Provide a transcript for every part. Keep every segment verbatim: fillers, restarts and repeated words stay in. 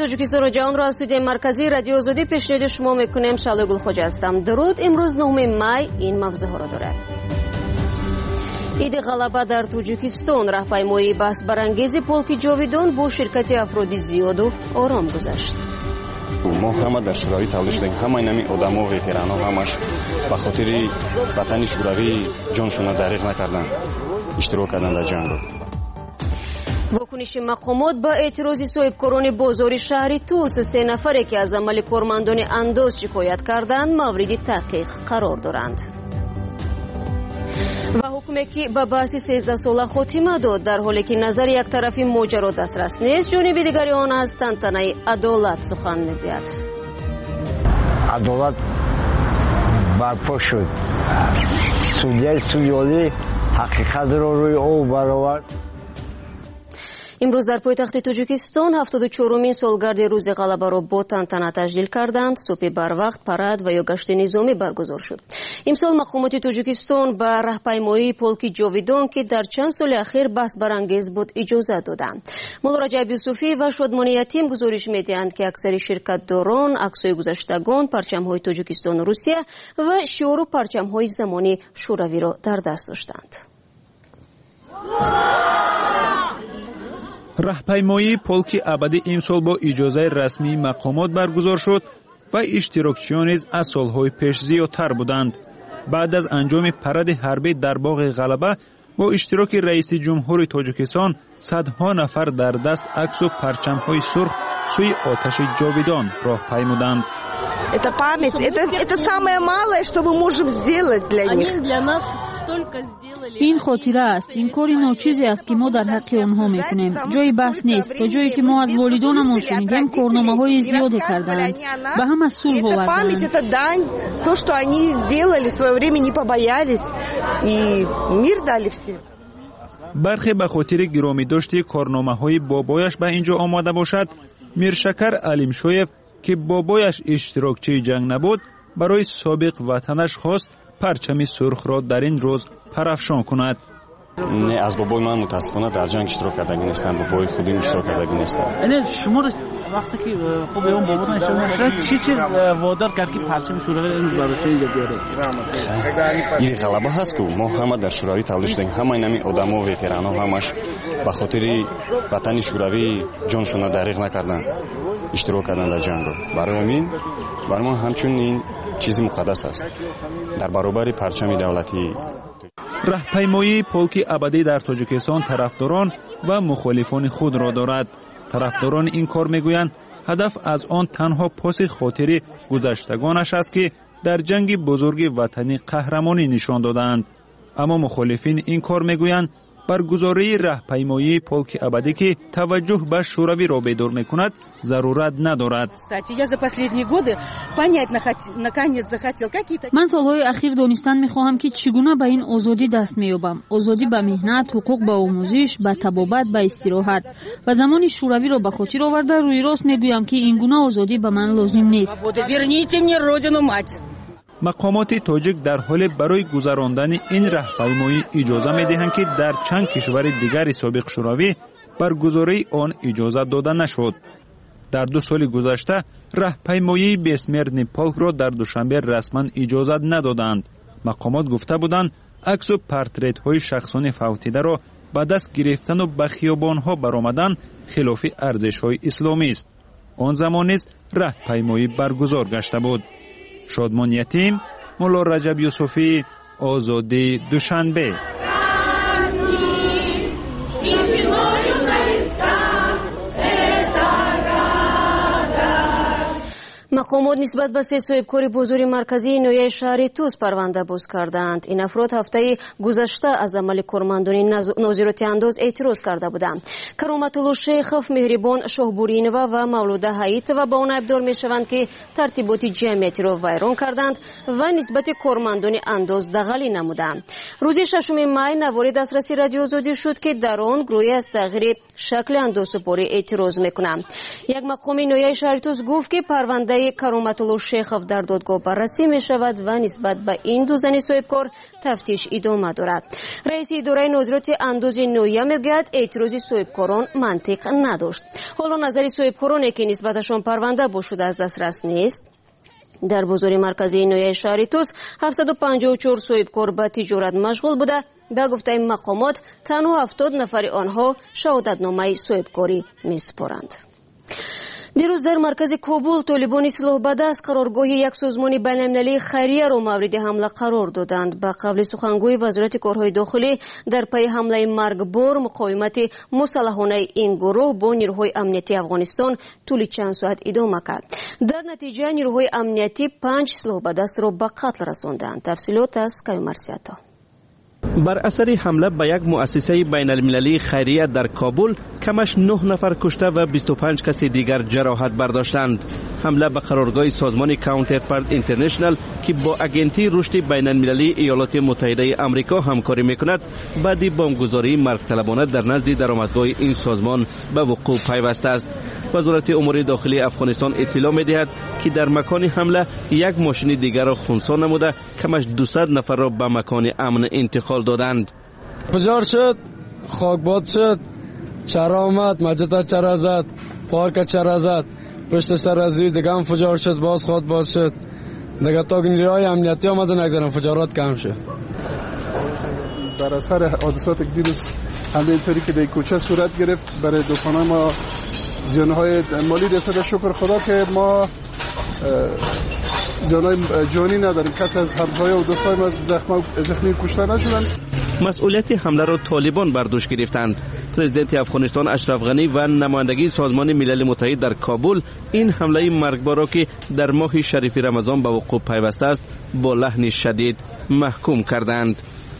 توجیکستان و جهان را از استودیوی مرکزی رادیو آزادی پیشنهاد شما میکنیم. شعله گلخوجه هستم. درود. امروز نهم می این موضوع ها را دارد. ایده غلبه در توجیکستان، راهپیمایی بحث برانگیز پولک جاویدان با شرکت افراد زیاد و آرام گذشت. ما همه در شوروی تولید شدیم، همه اینمی آدم و ویتران ها همش به خاطر وطن شوروی جانشون را دریغ نکردن، اشتراک کردن در جنگ. واکنش مقامات با اعتراض صاحبکاران بازار شهری توس، سه نفری که از عمل کارمندان انداز شکایت کردند مورد تحقیق قرار دارند. و حکمی که به بحث سیزده ساله خاتمه داد، در حالی که نظر یک طرفی ماجرا دسترس نیست، جانب دیگری آن از تنتنه عدالت سخن میگوید. عدالت برپا شد، سودیای سویالی حقیقت را روی او برآورد. امروز در پایتخت توجیکستان هفتاد و چهارمین سالگرد روز غلبه را با تنتنه تجلیل کردند. صبح بر وقت پرد و یا گشت نظامی برگزار شد. امسال مقامات توجیکستان به راهپیمایی پولک جاویدان که در چند سال اخیر بحث برانگیز بود اجازه دادند. مولا رجب یوسفی و شادمان یتیم گزارش میدهند که اکثر شرکت داران عکس‌های گذشتگان، پرچم‌های توجیکستان و روسیه و شعار و پرچم‌های زمانی شوروی را در دست داشتند. راهپیمایی پولک ابدی امسال با اجازه رسمی مقامات برگزار شد و اشتراکچیان نیز از سالهای پیش زیادتر بودند. بعد از انجام پرد حربی در باغ غلبه با اشتراک رئیس جمهور تاجیکستان، صدها نفر در دست عکس و پرچم‌های سرخ سوی آتش جاویدان راه پیمودند. Это память, это, это самое малое, что мы можем сделать для них. این خاطره است. این کاری ناچیزی است که ما در حق آنها میکنیم. جای بحث نیست. تا جایی که ما از والدانمون شنیدیم کارنامه‌های زیادی کردند و هم از صلح آوردند. Это дань, то, что они сделали в свое время, не побоялись и мир дали всем. برخی به خاطر گرامی داشتی کارنامه‌های بابایش به اینجا آماده باشد. میرشکر علیمشویف که بابایش اشتراکچی جنگ نبود، برای سابق وطنش خواست پرچم سرخ را در این روز پرافشان کند. نه، از بابای من متاسفانه در جنگ اشتراک کردگی نیستم، بابای خودم اشتراک کردگی نیستم. یعنی شما وقتی که خب اون باباتون اشتراک کرد چی چیز وادار کرد که پرچم شوروی رو براش اینجا بیاره؟ این غلبه هست که ما همه در شوروی تولید شدیم، همه اینمی آدم و ویتران ها همش به خاطر وطن شوروی جانشون را دریغ نکردن، اشتراک کردن در جنگ. برای همین برای ما همچون این چیز مقدس است در برابر پرچم دولتی. راهپیمایی پولک ابدی در تاجیکستان طرفداران و مخالفان خود را دارد. طرفداران این کار میگویند هدف از آن تنها پاس خاطر گذشتگانش است که در جنگ بزرگ وطنی قهرمانی نشان دادند. اما مخالفین این کار میگویند برگزاری راهپیمایی پولک ابدی که توجه به شوروی را بیدار میکند ضرورت ندارد. من سالهای اخیر دانستن میخواهم که چگونه به این آزادی دست مییابم. آزادی به مهنت، حقوق به آموزش، به طبابت، به استراحت. و زمان شوروی را به خاطر آورده روی راست میگویم که این گونه آزادی به من لازم نیست. مقامات تاجیک در حال برای گذراندن این راهپیمایی اجازه می‌دهند که در چند کشور دیگر سابق شوروی برگزاری آن اجازه داده نشد. در دو سال گذشته راهپیمایی بیسمرن پولک را در دوشنبه رسما اجازه ندادند. مقامات گفته بودند عکس و پورترت‌های شخصان فوتیده را به دست گرفتن و به خیابان‌ها برآمدن خلاف ارزش‌های اسلامی است. آن زمان نیز راهپیمایی برگزار گشته بود. شادمان یتیم، مولا رجب یوسفی، آزادی دوشنبه. مقامات نسبت به سه صاحبکار بزرگ مرکزی نویه شهری توس پرونده باز کردند. این افراد هفته گذشته از عمل کارمندان ناظرات انداز اعتراض کرده بودند. کرامت الله شیخов، مهربان شاهبورینова و مولوده حییتova با آن ابدار می شوند که ترتیبات جمعیتی را ویران کردند و نسبت کارمندان انداز دغلی نمودند. روز ششم می نوار دسترسی رادیو آزادی شد که در آن گروهی از تغییر شکل اندوسپوری اعتراض میکنند. یک مقام نویه شهری توس گفت که پرونده کرامت‌الله شیخوف در دادگاه بررسی می شود و نسبت به این دو زن صاحبکار تفتیش ادامه دارد. رئیس اداره نظارت اندوز نویه میگوید اعتراض صاحبکاران منطق نداشت. حالا نظر صاحبکارانی که نسبتشان پرونده بشده از دسترس نیست. در بازار مرکزی نویه شهری توس هفتصد و پنجاه و چهار صاحبکار به تجارت مشغول بوده. به گفته این مقامات تنها هفتاد نفر آنها شهادتنامه صاحبکاری میسپارند. دیروز در مرکز کابل طالبان اصلاح به دست قرارگاه یک سازمان بین‌المللی خیریه را مورد حمله قرار دادند. به قول سخنگوی وزارت کارهای داخلی در پی حمله مرگبار مقاومت مسلحانه این گروه با نیروهای امنیتی افغانستان طول چند ساعت ادامه کرد. در نتیجه نیروهای امنیتی پنج اصلاح به دست را به قتل رساندند. تفصیلات از کیومرسیاتا. بر اثر حمله به یک مؤسسه بین المللی خیریه در کابل کمش نه نفر کشته و بیست و پنج کسی دیگر جراحت برداشتند. حمله به قرارگاه سازمان کاونترپارت اینترنشنال که با اگنتی رشد بین المللی ایالات متحده آمریکا همکاری میکند بعد بمبگذاری مرگ طلبانه در نزد درآمدگاه این سازمان به وقوع پیوسته است. وزارت امور داخلی افغانستان اطلاع می‌دهد که در مکان حمله یک ماشین دیگر را خنثی نموده کمش دویست نفر را به مکان امن انتقال دادند. فجار شد، خاکباد شد، چرا آمد، مسجد چرا زد، پارک چرا زد، پشت سر از روی دیگه هم فجار شد، باز خود باز شد. دیگه تا نیروهای امنیتی آمدن نگذارن فجارات کم شد. در اثر حادثات دیروز حمله اینطوری که در کوچه صورت گرفت برای دکان‌های ما زیانهای مالی رسیده. شکر خدا که ما زیانهای جانی نداریم. کسی از همسایه و دوستای ما زخمی زخمی کشته نشدند. مسئولیت حمله را طالبان بر دوش گرفتند. پرزیدنت افغانستان اشرف غنی و نمایندگی سازمان ملل متحد در کابل این حمله مرگبار را که در ماه شریف رمضان به وقوع پیوسته است با لحن شدید محکوم کردند.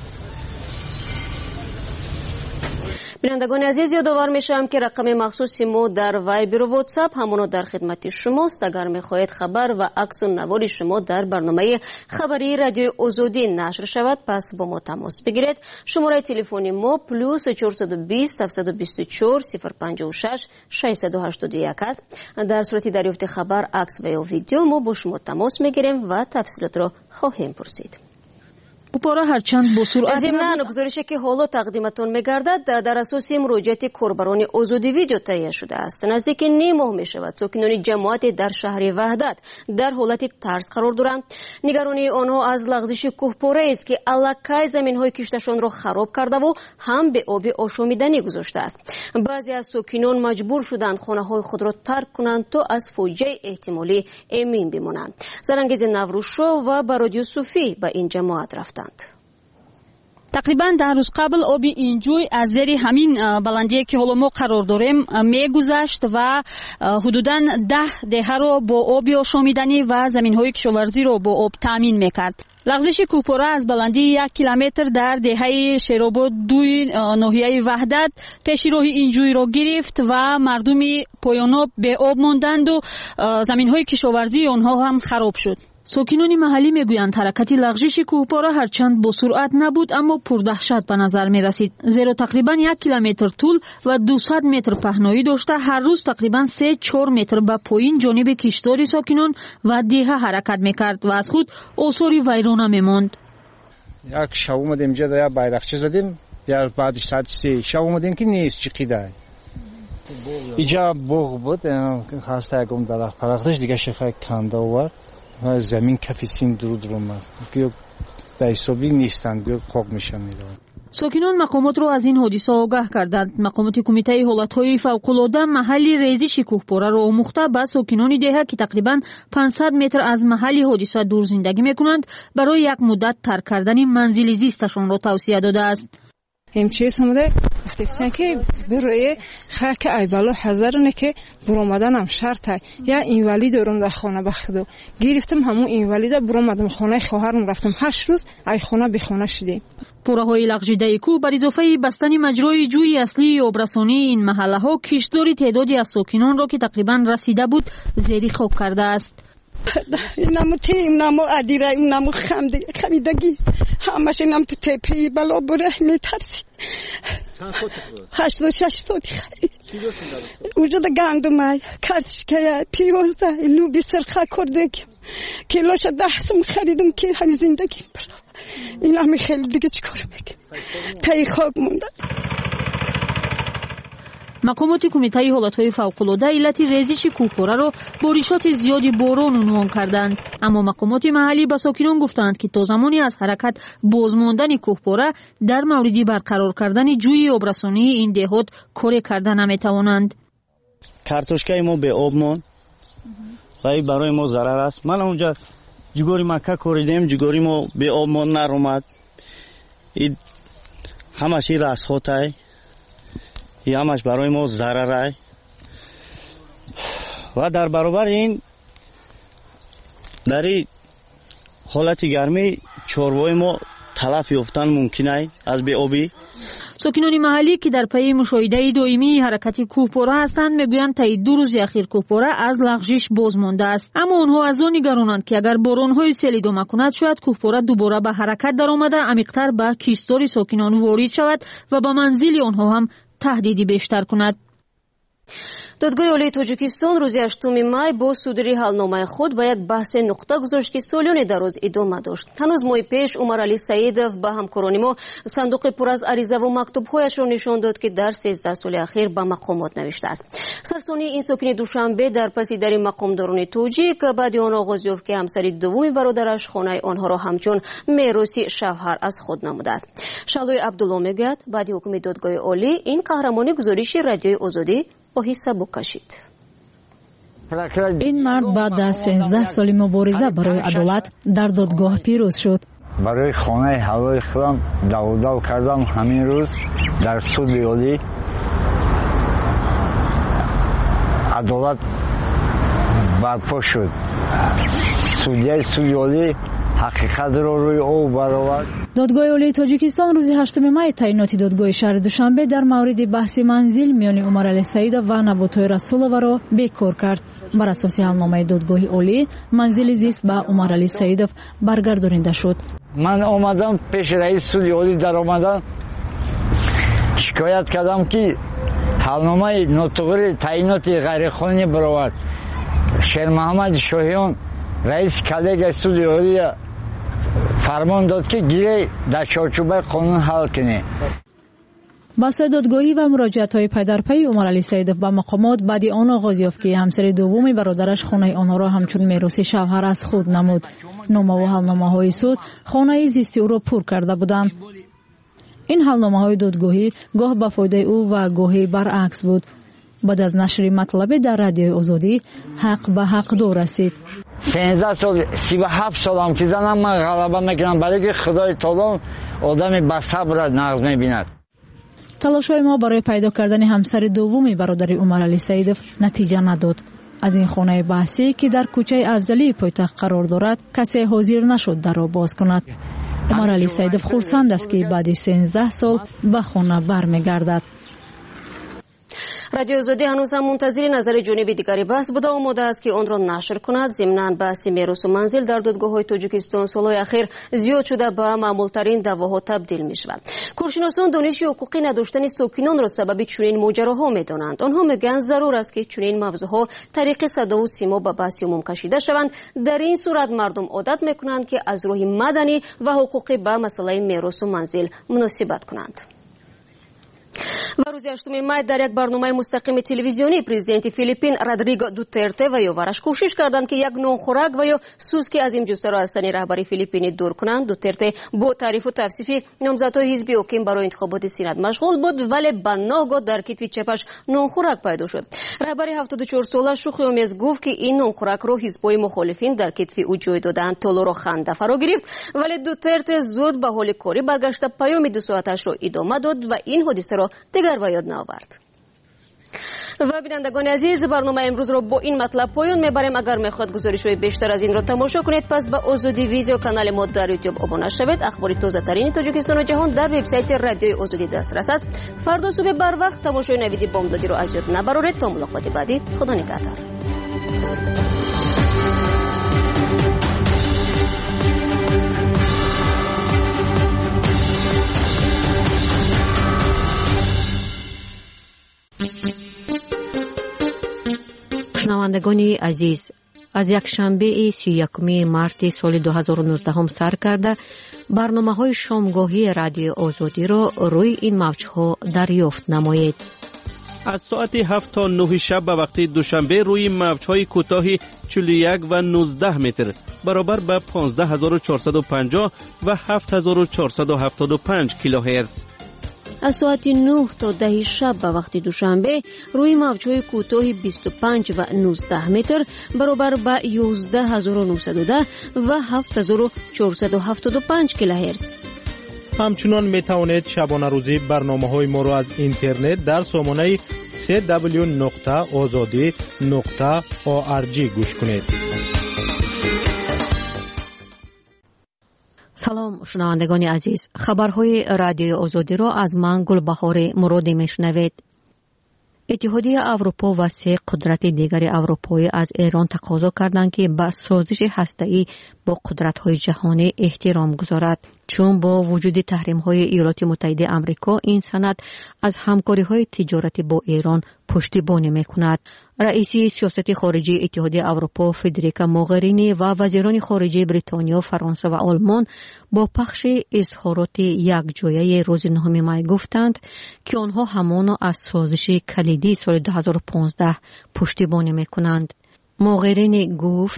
بینندگان عزیز یادآور میشم که رقم مخصوص ما در وایبر و واتساپ همانا در خدمت شماست. اگر میخواهید خبر و عکس و نوار شما در برنامه خبری رادیو آزادی نشر شود پس با ما تماس بگیرید. شماره تلفن ما پلوس چهارصد و بیست هفتصد و بیست و چهار صفر پنجاه و شش ششصد و هشتاد و یک است. در صورت دریافت خبر عکس و یا ویدیو ما با شما تماس میگیریم و تفصیلات را خواهیم پرسید. بپاره هرچند با سرعت ضمن گزارشی که حالا تقدیمتون میگردد در اساس مراجعت کاربران آزادی ویدیو تهیه شده است. نزدیک نیم ماه می شود ساکنان جماعت در شهر وحدت در حالت ترس قرار دارند. نگرانی آنها از لغزش کوهپاره است که الکای زمین‌های کشتشان را خراب کرده و هم به آب آشامیدنی گذاشته است. بعضی از ساکنان مجبور شدند خانه‌های خود را ترک کنند تا از فوجیه احتمالی امین بمانند. زرنگیز نوروزشو و برادیو صوفی به این جماعت رفتند. تقریبا ده روز قبل آب این جوی از زیر همین بلندی که حالا ما قرار داریم میگذشت و حدوداً ده دهه رو با آب آشامیدنی و زمین‌های کشاورزی رو با آب تامین میکرد. لغزش کوهپاره از بلندی یک کیلومتر در دهه شیرآباد دوی ناحیه وحدت پیش راه این جوی را گرفت و مردم پایان‌آب به آب ماندند و زمین‌های کشاورزی آنها هم خراب شد. ساکنان محلی میگویند حرکت لغزش کوهپاره هرچند با سرعت نبود اما پردهشت به نظر می رسید. زیرا تقریبا یک کیلومتر طول و دویست متر پهنایی داشته هر روز تقریبا سه چهار متر به پایین جانب کشتار ساکنان و دیه حرکت میکرد و از خود آثار ویرانه میماند. یک شب اومدیم اینجا یا بایرقچه زدیم یا بعد ساعت سه شب اومدیم که نیست چقیده اینجا بوق بود خواسته یکم درخت پرختش دیگه شفه کنده آورد و زمین کفیسین درو درو ما که دایسوبی نیستند که خوک میشن میدونن. ساکنان مقامات را از این حادثه آگاه کردند. مقامات کمیته حالتهای فوق‌العاده محلی ریزش کوهپاره را آموخته به ساکنان دهه که تقریبا پانصد متر از محل حادثه دور زندگی میکنند برای یک مدت ترک کردن منزل زیستشان را توصیه داده است. همچیز اومده گفتن که برای خاک ایبالو حاضرونه که برآمدن هم شرطه یا اینولی دارم در خانه بخدو گرفتم همون اینولی برآمدم خانه خواهرم رفتم هشت روز ای خانه به خانه شدیم. پوره‌های لغزیده کو بر اضافه بستن مجرای جوی اصلی آبرسانی این محله ها کشتاری تعدادی از ساکنان را که تقریبا رسیده بود زیر خاک کرده است. نمو تیم نمو ادیره نمو خمد خمیدگی همش اینم تو تپهی بلا بره میترسی. هشتاد و شش سوتی خرید. اونجا دا گندمه کرچکه پیوزده لوبی سرخه کرده کیلوش ده سم خریدم که همین زندگی بلا این همه خیلی دیگه چیکار میگه تایی خواب مونده. мақомоти кумитаи ҳолатҳои фавқулода иллати резиши кӯҳпораро боришоти зиёди борон унвон карданд, аммо мақомоти маҳаллӣ ба сокинон гуфтанд ки то замони аз ҳаракат бозмондани кӯҳпора дар мавриди барқарор кардани ҷӯйи обрасонии ин деҳот коре карда наметавонанд. картошкаи мо беоб монд ва ин барои мо зарар аст. ман онҷа ҷугори макка коридем, ҷугори мо беоб монд наромад. ҳамаш ин расхотай ямаш барои мо зарарай ва дар баробар ин дар ин ҳолати гармӣ чорвои мо талаф ёфтан мумкинай аз беобӣ. сокинони маҳаллӣ ки дар пайи мушоҳидаи доимии ҳаракати кӯҳпора ҳастанд мегӯянд таи ду рӯзи ахир кӯҳпора аз лағжиш боз мондааст, аммо онҳо аз он нигаронанд ки агар боронҳои сел идома кунад шояд кӯҳпора дубора ба ҳаракат даромада амиқтар ба киштзори сокинон ворид шавад ва ба манзили онҳо ҳам таҳдиди бештар кунад. додгоҳи олии тоҷикистон рӯзи ҳаштуми май бо судири ҳалномаи худ ба як баҳсе нуқта гузошт ки солиёни дароз идома дошт. ҳанӯз моҳи пеш Умаралӣ Саидов ба ҳамкорони мо сандуқи пур аз аризаву мактубҳояшро нишон дод ки дар сездаҳ соли ахир ба мақомот навиштааст. сарсонии ин сокини Душанбе дар паси дари мақомдорони тоҷик баъди он оғоз ёфт ки ҳамсари дуввуми бародараш хонаи онҳоро ҳамчун мероси шавҳар аз худ намудааст. Шалои Абдулло мегӯяд баъди ҳукми додгоҳи олӣ ин қаҳрамони гузориши Радиои Озодӣ оҳи сабук кашид. ин мард баъд аз сенздаҳ соли мубориза барои адолат дар додгоҳ пирӯз шуд. барои хонаи ҳавои худам давдав кардам. ҳамин рӯз дар суди олӣ адолат барпо шуд. судяи суди олӣ ҳақиқатро рӯи об баровард. додгоҳи олии тоҷикистон рӯзи ҳаштуми май таъиноти додгоҳи шаҳри Душанбе дар мавриди баҳси манзил миёни Умаралӣ Саидов ва Набутои Расуловаро бекор кард. бар асоси ҳалномаи додгоҳи олӣ манзили зист ба Умаралӣ Саидов баргардонида шуд. ман омадам пеши раиси суди олӣ дар омадам шикоят кардам ки ҳалномаи нотуғри таъиноти ғайриқонунӣ баровард. Шермуҳаммади Шоҳиён раиси коллегияи суди олӣ фармон дод ки гирей дар чорчӯбаи қонун ҳал кунӣ. баҳсҳои додгоҳӣ ва муроҷиатҳои пайдарпайи Умаралӣ Саидов ба мақомот баъди он оғоз ёфт ки ҳамсари дуввуми бародараш хонаи онҳоро ҳамчун мероси шавҳар аз худ намуд. номаву ҳалномаҳои суд хонаи зисти ӯро пур карда буданд. ин ҳалномаҳои додгоҳӣ гоҳ ба фоидаи ӯ ва гоҳи баръакс буд. баъд аз нашри матлабе дар Радиои Озодӣ ҳақ ба ҳақдор расид. сенздаҳ сол сиву ҳафт солам ки занам ман ғалаба мекунам, барои ки худои таоло одами ба сабр нағз мебинад. талошҳои мо барои пайдо кардани ҳамсари дуввуми бародари Умаралӣ Саидов натиҷа надод. аз ин хонаи баҳсӣ ки дар кӯчаи Афзалии пойтахт қарор дорад касе ҳозир нашуд дарро боз кунад. Умаралӣ Саидов хурсанд аст ки баъди сенздаҳ сол ба хона бармегардад. радиои Озодӣ ҳанӯз ҳам мунтазири назари ҷониби дигари баҳс буда омода аст ки онро нашр кунад. зимнан баҳси меросу манзил дар додгоҳҳои Тоҷикистон солҳои ахир зиёд шуда ба маъмултарин даъвоҳо табдил мешавад. коршиносон дониши ҳуқуқи надоштани сокинонро сабаби чунин моҷароҳо медонанд. онҳо мегӯянд зарур аст ки чунин мавзӯъҳо тариқи садову симо ба баҳси умум кашида шаванд. дар ин сурат мардум одат мекунанд ки аз роҳи маданӣ ва ҳуқуқӣ ба масъалаи меросу манзил муносибат кунанд. ва рӯзи ҳаштуми май дар як барномаи мустақими телевизионӣ президенти Филиппин Родриго Дутерте ва ёвараш кӯшиш карданд ки як нонхӯрак ва ё сӯски аз имҷӯсаро аз сани раҳбари Филиппинӣ дур кунанд. Дутерте бо таърифу тавсифи номзадҳои ҳизби ҳоким барои интихоботи сенат машғул буд, вале ба ноҳгоҳ дар китви чапаш нонхӯрак пайдо шуд. раҳбари ҳафтоду чор сола шӯхиомез гуфт ки ин нонхӯракро ҳизбҳои мухолифин дар китви ӯ ҷой доданд. толоро ханда фаро гирифт, вале Дутерте зуд ба ҳоли корӣ баргашта паёми дусоаташро идома дод ва ин ҳодисаро дигар ба ёд наовард. ва бинандагони азиз, барномаи имрӯзро бо ин матлаб поён мебарем. агар мехоҳед гузоришҳои бештар аз инро тамошо кунед, пас ба Озодӣ видео канали мо дар YouTube обуна шавед. ахбори тозатарини Тоҷикистону ҷаҳон дар вебсайти Радиои Озодӣ дастрас аст. фардо субҳ барвақт тамошои навиди бомдодиро аз ёд набароред. то мулоқоти баъдӣ, худо нигаҳдор. شنوندگان عزیز، از یک شنبه سی و یکم مارت سال دو هزار و نوزده سر کرده برنامه‌های شامگاهی رادیو آزادی را روی این موج‌ها دریافت نمایید. از ساعت هفت تا نه شب به وقت دوشنبه روی موج‌های کوتاه چهل و یک و نوزده متر برابر به پانزده هزار و چهارصد و پنجاه و هفت هزار و چهارصد و هفتاد و پنج کیلوهرتز. از ساعت نه تا ده شب به وقت دوشنبه روی موج‌های کوتاه بیست و پنج و نوزده متر برابر به یازده هزار و نهصد و ده و هفت هزار و چهارصد و هفتاد و پنج کیلوهرتز. همچنان می توانید شبانه روزی برنامه‌های ما را از اینترنت در سامانه سی دبلیو نقطه آزادی نقطه او آر جی گوش کنید. سلام شنوندگان عزیز، خبرهای رادیو آزادی را از من گلبهار مرادی میشنوید. اتحادیه اروپا و سه قدرت دیگر اروپایی از ایران تقاضا کردند که به سازش هسته‌ای با قدرت‌های جهانی احترام گذارد، چون با وجود تحریم‌های ایالات متحده آمریکا این سند از همکاری‌های تجارتی با ایران پشتیبانی می‌کند. رئیس سیاست خارجی اتحادیه اروپا فدریکا موغرینی و وزیران خارجه بریتانیا، فرانسه و آلمان با پخش اظهارات یکجایی روز نهم می گفتند که آنها همانا از سازش کلیدی سال دو هزار و پانزده پشتیبانی می‌کنند. موغرینی گفت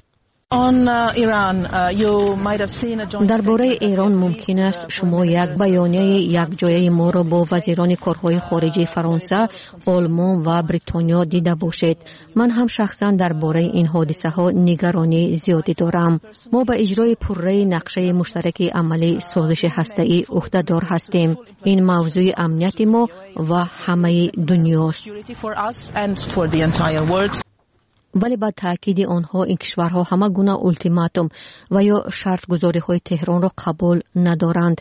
درباره ایران ممکن است شما یک بیانیه یکجایی ما را با وزیران کارهای خارجه فرانسه، آلمان و بریتانیا دیده باشید. من هم شخصا درباره این حادثه ها نگرانی زیادی دارم. ما به اجرای پرره نقشه مشترک عملی سازش هسته‌ای عهده‌دار هستیم. این موضوع امنیت ما و همه دنیاست. ولی با تأکید آنها این کشورها همه گونه اولتیماتوم و یا شرط گذاری های تهران را قبول ندارند.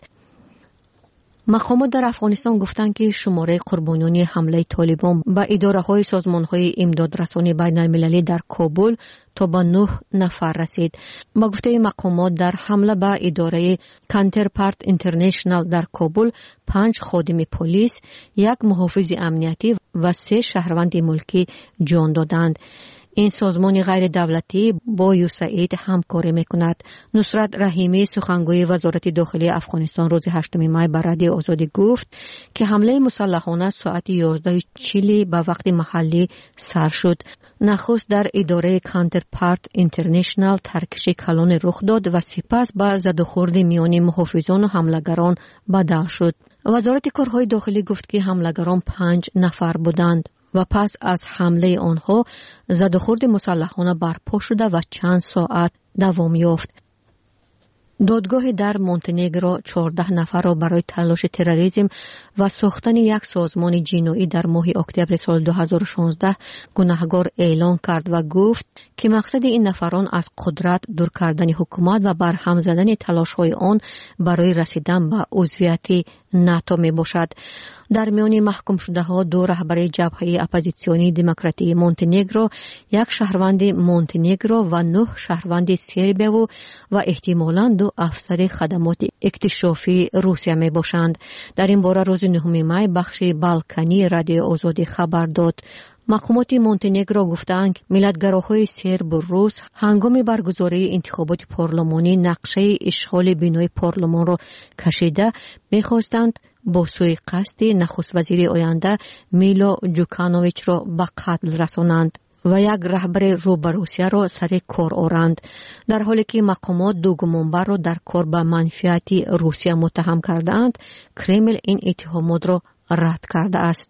مقامات در افغانستان گفتند که شماره قربانیان حمله طالبان به اداره های سازمان های امدادرسانی بین المللی در کابل تا به نه نفر رسید. با گفته مقامات در حمله به اداره کانترپارت اینترنشنال در کابل پنج خادم پلیس، یک محافظ امنیتی و سه شهروند ملکی جان دادند. این سازمان غیر دولتی با یوساید همکاری میکند. نصرت رحیمی سخنگوی وزارت داخلی افغانستان روز هشتم می به رادیو آزادی گفت که حمله مسلحانه ساعت یازده و چهل به وقت محلی سر شد. نخست در اداره کانترپارت اینترنشنال ترکش کلان رخ داد و سپس به زد و خورد میان محافظان و حملگران بدل شد. وزارت کارهای داخلی گفت که حملگران پنج نفر بودند و پس از حمله آنها زد و خورد مسلحانه برپا شده و چند ساعت دوام یافت. دادگاه در مونتنگرو چهارده نفر را برای تلاش تروریسم و ساختن یک سازمان جنایی در ماه اکتبر سال دو هزار و شانزده گناهکار اعلام کرد و گفت که مقصد این نفران از قدرت دور کردن حکومت و برهم زدن تلاش‌های آن برای رسیدن به عضویت ناتو می باشد. در میان محکوم شده ها دو رهبر جبهه اپوزیسیونی دموکراتی مونتنگرو، یک شهروند مونتنگرو و نه شهروند سربیا و, و احتمالاً دو افسر خدمات اکتشافی روسیه می باشند. در این باره روز نهم می بخش بالکانی رادیو آزادی خبر داد. مقامات مونتنگرو گفتند ملیتگراهای سرب و روس هنگام برگزاری انتخابات پارلمانی نقشه اشغال بینای پارلمان را کشیده می‌خواستند با سوی قصد نخست وزیر آینده میلو جوکانوویچ را به قتل رسانند و یک رهبر رو به روسیه را سر کار آورند، در حالی که مقامات دو گمانبر را در کار به منفعت روسیه متهم کردند. کرمل این اتهامات را رد کرده است.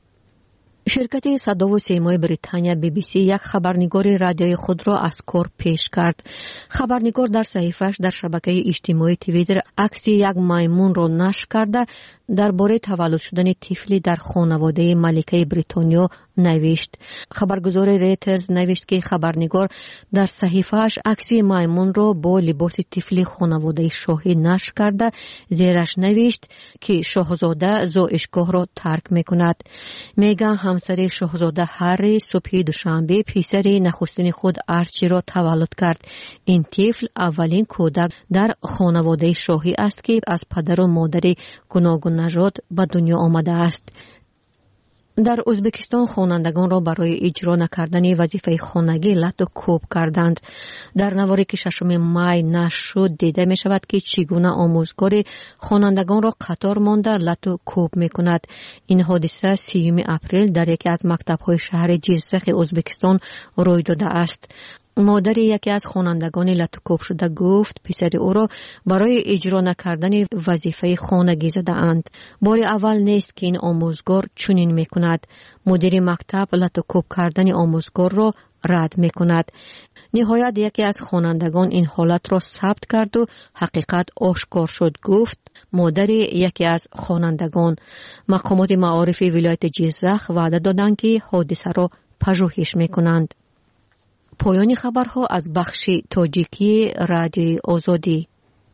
شرکت صدا و سیمای بریتانیا بی بی سی یک خبرنگار رادیویی خود را از کار پیش کرد. خبرنگار در صحیفه‌اش در شبکه اجتماعی توییتر عکس یک میمون را نشر کرده درباره تولد شدن طفلی در خانواده ملکه بریتانیا نوشت. خبرگزار ریترز نوشت که خبرنگار در صحیفه‌اش عکس میمون را با لباس طفل خانواده شاهی نشر کرده زیرش نوشت که شاهزاده زایشگاه را ترک می‌کند. میگن همسر شاهزاده هری صبح دوشنبه پسر نخستین خود آرچی را تولد کرد. این طفل اولین کودک در خانواده شاهی است که از پدر و مادر گوناگون نژاد به دنیا آمده است. در ازبکستان خوانندگان را برای اجرا نکردن وظیفه خانگی لط و کوب کردند. در نواری که ششم می نشر دیده می شود که چگونه آموزگار خوانندگان را قطار مانده لط و کوب می کند. این حادثه سیوم اپریل در یکی از مکتب‌های شهر جیزخ ازبکستان روی داده است. مادر یکی از خوانندگان لط و کوب شده گفت پسر او را برای اجرا نکردن وظیفه خانگی زده اند. بار اول نیست که این آموزگار چنین می کند. مدیر مکتب لط و کوب کردن آموزگار را رد می کند. نهایت یکی از خوانندگان این حالت را ثبت کرد و حقیقت آشکار شد. گفت مادر یکی از خوانندگان. مقامات معارف ولایت جیزخ وعده دادند که حادثه را پژوهش می کنند. پایان خبرها از بخش تاجیکی رادیوی آزادی.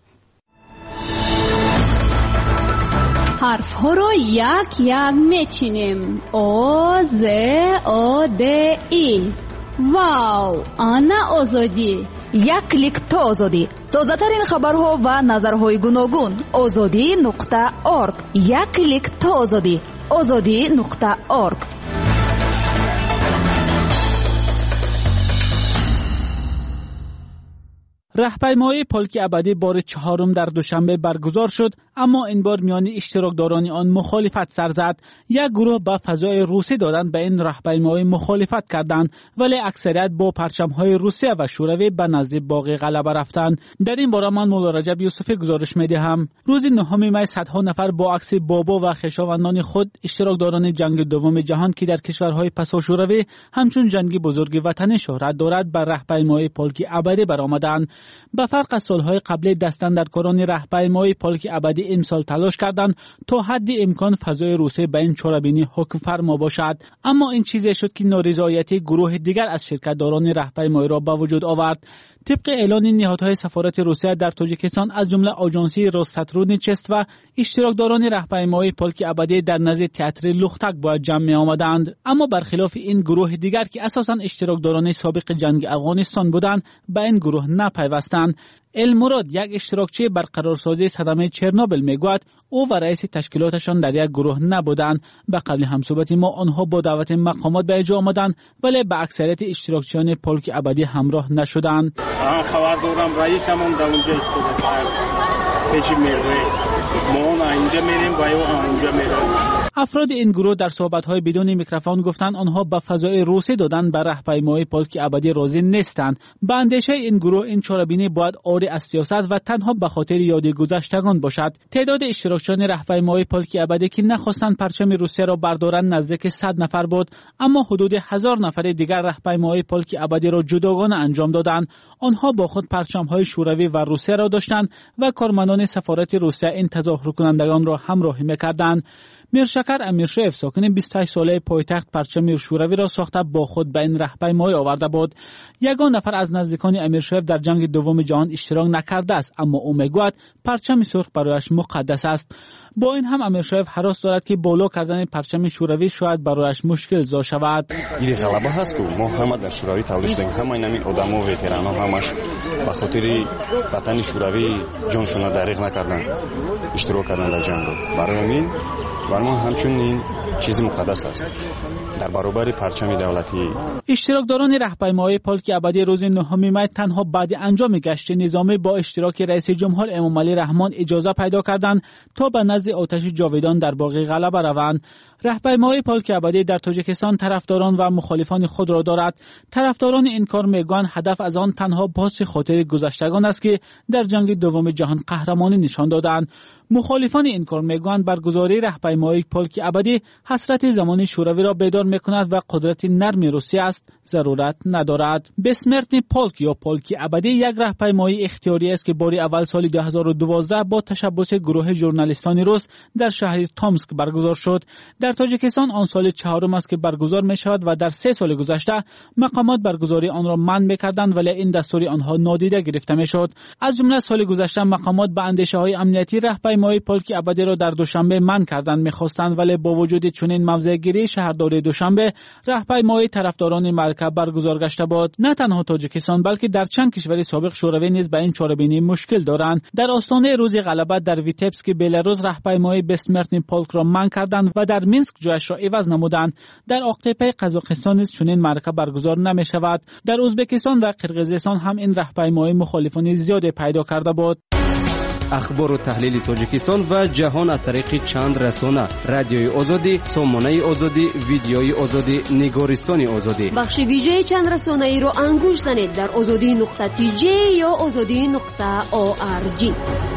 حرف ها را یک یک میچینیم. او ز او د ای. واو، آنا آزادی. یک کلیک تا آزادی. تازه ترین خبرها و نظرهای گوناگون. آزادی نقطه اورگ. یک کلیک تا آزادی. آزادی نقطه اورگ. راهپیمایی پولک ابدی بار چهارم در دوشنبه برگزار شد، اما این بار میان اشتراکداران آن مخالفت سر زد. یک گروه به فضای روسی دادند به این راهپیمایی مخالفت کردند، ولی اکثریت با پرچم‌های روسیه و شوروی به نزد باغ غلبه رفتند. در این باره من مولا رجب یوسفی گزارش می‌دهم. روز نهم می صدها نفر با عکس بابا و خویشاوندان خود اشتراکداران جنگ دوم جهان که در کشورهای پسا شوروی همچون جنگ بزرگ وطن شهرت دارد بر راهپیمایی پولک ابدی برآمدند. به فرق از سالهای قبل دستاندرکاران راهپیمایی پولک ابدی امسال تلاش کردند تا حد امکان فضای روسیه به این چاره‌بینی حکم فرما باشد، اما این چیزی شد که نارضایتی گروه دیگر از شرکت‌داران راهپیمایی را به وجود آورد. طبق اعلان نهادهای سفارت روسیه در تاجیکستان از جمله آژانسی روستاترونیچست و اشتراکداران راهپیمایی پولک ابدی در نزد تئاتر لوختک باید جمع می آمدند، اما برخلاف این گروه دیگر که اساساً اشتراکداران سابق جنگ افغانستان بودند به این گروه نپیوستند. المراد یک اشتراکچی برقرارسازی صدمه چرنوبل میگوید او و رئیس تشکیلاتشان در یک گروه نبودند. به قبل همصحبت ما آنها با دعوت مقامات به اینجا آمدند ولی به اکثریت اشتراکچیان پولک ابدی همراه نشدند. آن خبر دارم رئیسمون در اونجا استفاده پیش میروه ما اینجا میریم و او اونجا میریم. افراد این گروه در صحبت‌های بدون میکروفون گفتند آنها به فضای روسی دادن به راهپیمایی پولک ابدی راضی نیستند. به اندیشه این گروه این چاره‌بینی باید عاری از سیاست و تنها به خاطر یاد گذشتگان باشد. تعداد اشتراکچیان راهپیمایی پولک ابدی که نخواستند پرچم روسیه را بردارند نزدیک صد نفر بود، اما حدود هزار نفر دیگر راهپیمایی پولک ابدی را جداگانه انجام دادند. آنها با خود پرچم‌های شوروی و روسیه را داشتند و کارمندان سفارت روسیه این تظاهر کنندگان را همراهی می‌کردند. میرشکر امیرشیف ساکن بیست و هشت ساله پایتخت پرچم شوروی را ساخته با خود به این راهپیمایی آورده بود. یگان نفر از نزدیکان امیرشیف در جنگ دوم جهان اشتراک نکرده است، اما او میگوید پرچم سرخ برایش مقدس است. با این هم امیرشیف هراس دارد که بالا کردن پرچم شوروی شاید برایش مشکل زا شود. این غلبه هست که ما همه در شوروی تولید شدیم، همه این آدم و وتران ها همش به خاطر وطن شوروی جانشون را دریغ نکردن، اشتراک کردن در جنگ. برای همین برای ما همچون این چیزی مقدس است در برابر پرچم دولتی. اشتراکداران راهپیمایی پولک ابدی روز نهم می تنها بعد انجام گشت نظامی با اشتراک رئیس جمهور امامعلی رحمان اجازه پیدا کردند تا به نزد آتش جاویدان در باغ غلبه روند. راهپیمایی پولک ابدی در تاجیکستان طرفداران و مخالفان خود را دارد. طرفداران این کار میگویند هدف از آن تنها پاس خاطر گذشتگان است که در جنگ دوم جهان قهرمانی نشان دادند. مخالفان این کار میگویند برگزاری راهپیمایی پولک ابدی حسرت زمان شوروی را بیدار میکند و قدرت نرم روسیه است ضرورت ندارد. بسمرتنی پولک یا پولک ابدی یک راهپیمایی اختیاری است که بار اول سال دو هزار و دوازده با تشبث گروه ژورنالیستان روس در شهر تومسک برگزار شد. در تاجیکستان آن سال چهارم است که برگزار می شود و در سه سال گذشته مقامات برگزاری آن را منع میکردند ولی این دستور آنها نادیده گرفته میشد. از جمله سال گذشته مقامات به اندیشه های امنیتی راهپیمایی پولک ابدی را در دوشنبه منع کردند میخواستند، ولی با وجود چنین موضع گیری شهرداری دوشنبه راهپیمایی طرفداران مرکب برگزار گشته بود. نه تنها تاجیکستان بلکه در چند کشور سابق شوروی نیز به این چاره‌بینی مشکل دارند. در آستانه روز غلبه در ویتبسک بلاروس راهپیمایی بسمرتنی پولک را منع کردند و در مینسک مینسک جایش را عوض نمودند. در آقتپه قزاقستان نیز چنین معرکه برگزار نمی شود. در ازبکستان و قرقیزستان هم این راهپیمایی مخالفان زیادی پیدا کرده بود. اخبار و تحلیل تاجیکستان و جهان از طریق چند رسانه: رادیوی آزادی، سامانه آزادی، ویدیوی آزادی، نگارستان آزادی. بخش ویژه چند رسانه ای را انگوش زنید در آزادی نقطه تی جی یا آزادی نقطه او آر جی.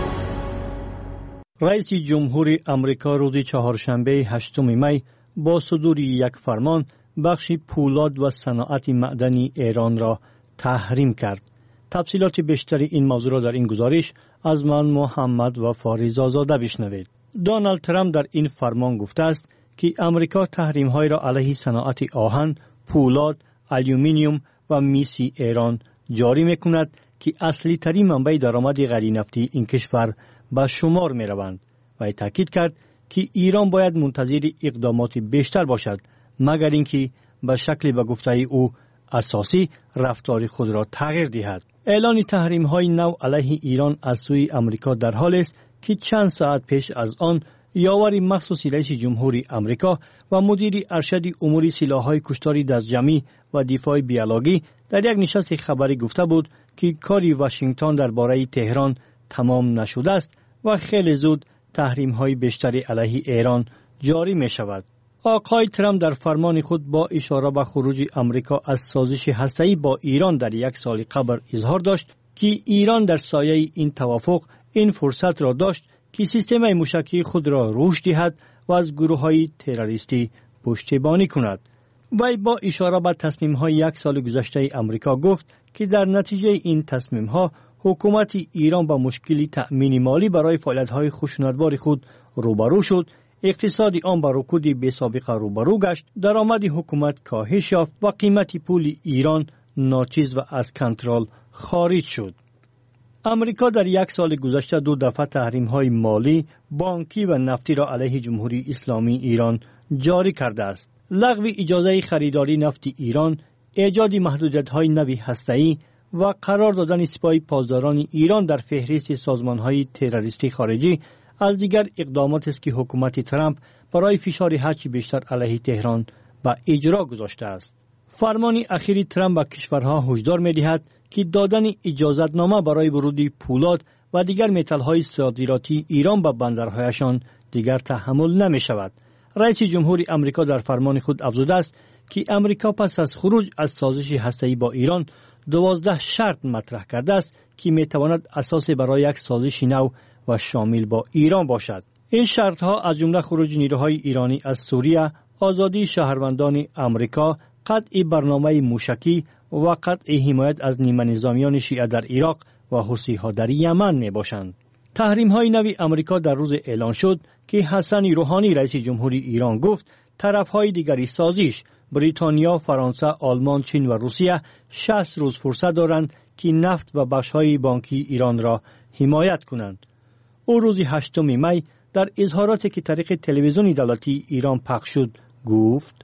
رئیس جمهور امریکا روز چهارشنبه هشتم می با صدور یک فرمان بخش پولاد و صنعت معدنی ایران را تحریم کرد. تفصیلات بیشتری این موضوع را در این گزارش از من محمد و فاریز آزاده بشنوید. دونالد ترامپ در این فرمان گفته است که امریکا تحریم‌های را علیه صنعت آهن، پولاد، آلومینیوم و میس ایران جاری می‌کند که اصلی ترین منبع درآمد غیر نفتی این کشور به شمار می‌روند. و تاکید کرد که ایران باید منتظر اقدامات بیشتر باشد مگر اینکه به شکل به گفته او اساسی رفتار خود را تغییر دهد. اعلان تحریم‌های نو علیه ایران از سوی امریکا در حال است که چند ساعت پیش از آن یاور مخصوص رئیس جمهور امریکا و مدیر ارشد امور سلاح‌های کشتاری دستجمعی و دفاع بیولوژی در یک نشست خبری گفته بود که کاری واشنگتن درباره تهران تمام نشده است و خیلی زود تحریم‌های بیشتری علیه ایران جاری می‌شود. آقای ترامپ در فرمان خود با اشاره به خروج امریکا از سازش هسته‌ای با ایران در یک سال قبل اظهار داشت که ایران در سایه این توافق این فرصت را داشت که سیستم موشکی خود را رشد دهد و از گروه‌های تروریستی پشتیبانی کند. وی با اشاره به تصمیم‌های یک سال گذشته امریکا گفت که در نتیجه این تصمیم‌ها حکومت ایران با مشکلی تأمین مالی برای فعالیت‌های خشونتبار خود روبرو شد، اقتصادی آن با رکود بی‌سابقه روبرو گشت، درآمد حکومت کاهش یافت و قیمت پول ایران ناچیز و از کنترل خارج شد. امریکا در یک سال گذشته دو دفعه تحریم‌های مالی، بانکی و نفتی را علیه جمهوری اسلامی ایران جاری کرده است. لغو اجازه خریداری نفت ایران، ایجاد محدودیت‌های نوی هسته‌ای و قرار دادن سپاه پاسداران ایران در فهرست سازمان‌های تروریستی خارجی از دیگر اقدامات است که حکومت ترامپ برای فشار هرچی بیشتر علیه تهران به اجرا گذاشته است. فرمان اخیر ترامپ به کشورها هشدار می‌دهد که دادن اجازتنامه برای ورود پولاد و دیگر متال‌های صادراتی ایران به بندرهایشان دیگر تحمل نمی‌شود. رئیس جمهور امریکا در فرمان خود افزوده است که امریکا پس از خروج از سازش هسته‌ای با ایران دوازده شرط مطرح کرده است که می‌تواند اساس برای یک سازش نو و شامل با ایران باشد. این شرط‌ها از جمله خروج نیروهای ایرانی از سوریه، آزادی شهروندان امریکا، قطع برنامه موشکی و قطع حمایت از نیمه نظامیان شیعه در عراق و حوثی‌ها در یمن میباشند. تحریم‌های نوی امریکا در روز اعلان شد که حسن روحانی رئیس جمهوری ایران گفت طرف‌های دیگری سازش بریتانیا، فرانسه، آلمان، چین و روسیه شصت روز فرصت دارند که نفت و بخش‌های بانکی ایران را حمایت کنند. او روز هشتم می در اظهاراتی که طریق تلویزیون دولتی ایران پخش شد گفت: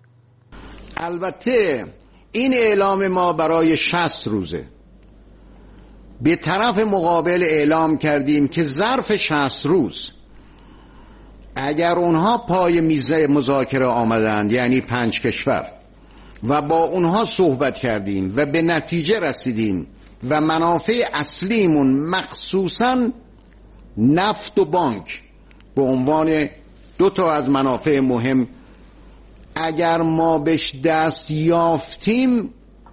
البته این اعلام ما برای شصت روزه. به طرف مقابل اعلام کردیم که ظرف شصت روز اگر اونها پای میز مذاکره آمدند، یعنی پنج کشور، و با اونها صحبت کردیم و به نتیجه رسیدیم و منافع اصلیمون مخصوصاً نفت و بانک به عنوان دو تا از منافع مهم اگر ما بهش دست یافتیم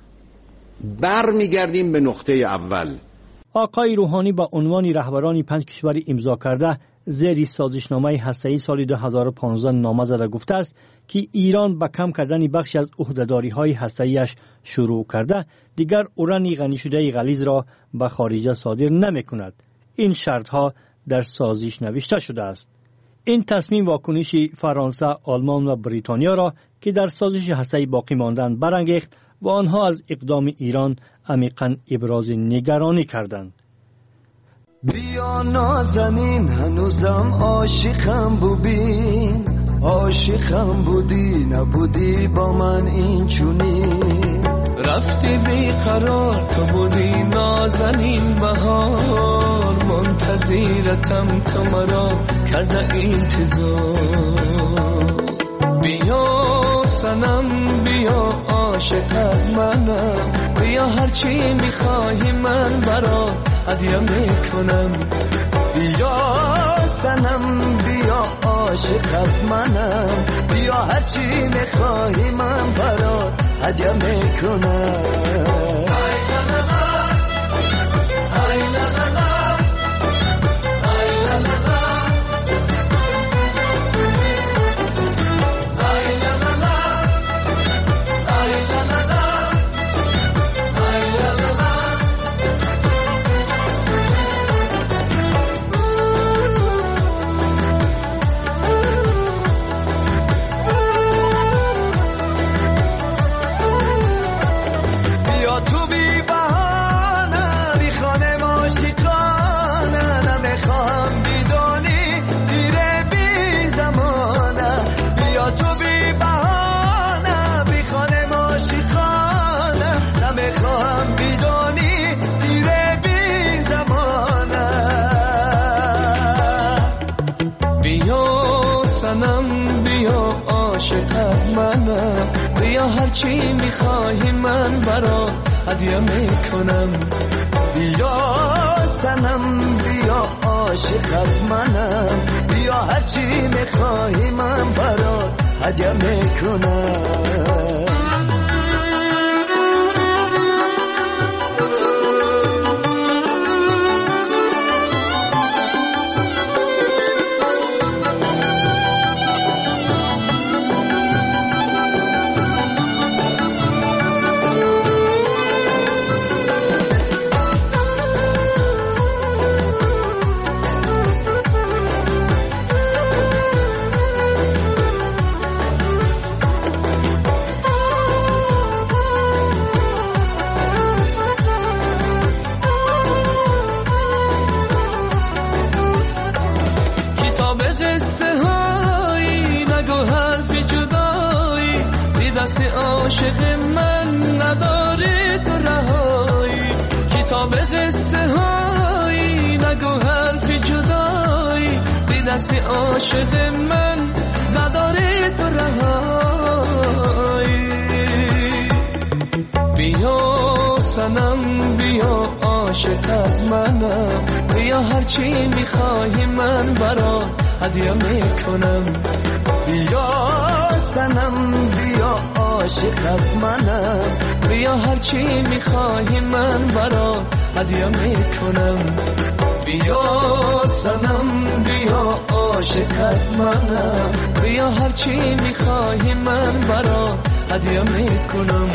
برمیگردیم به نقطه اول. آقای روحانی با عنوان رهبران پنج کشور امضا کرده زیر سازشنامه هسته‌ای سال دو هزار و پانزده نامه زده گفته است که ایران با کم کردن بخشی از عهده‌داری‌های هسته‌ایش شروع کرده دیگر اوران غنی شده غلیظ را به خارج صادر نمی‌کند. این شرط‌ها در سازش نوشته شده است. این تصمیم واکنش فرانسه، آلمان و بریتانیا را که در سازش هسته‌ای باقی ماندند برانگیخت و آنها از اقدام ایران عمیقاً ابراز نگرانی کردند. بیا نازنین هنوزم عاشقم ببین، عاشقم بودی نبودی با من این چونی، رفتی بیقرار تو بودی نازنین بهار، منتظرتم تو مرا کرده انتظار. بیا سنم بیا عاشقت منم بیا هرچی میخواهی من برات هدیه میکنم بیا سنم بیا عاشقت منم بیا هرچی میخواهی من برات هدیه میکنم بیا هرچی میخواهی من برات هدیه میکنم بیا سنم بیا عاشقت منم بیا هرچی میخواهی من برات هدیه میکنم عاشق من نداره تو رهایی کتاب قصه هایی نگو حرف جدایی بی دست عاشق من نداره تو رهایی بیا سنم بیا عاشقت منم بیا هرچی میخواهی من برات هدیه میکنم بیا سنم بیا عاشقت منم بیا هرچی میخواهی من برات هدیه میکنم بیا سنم بیا عاشقت منم بیا هرچی میخواهی من برات هدیه میکنم.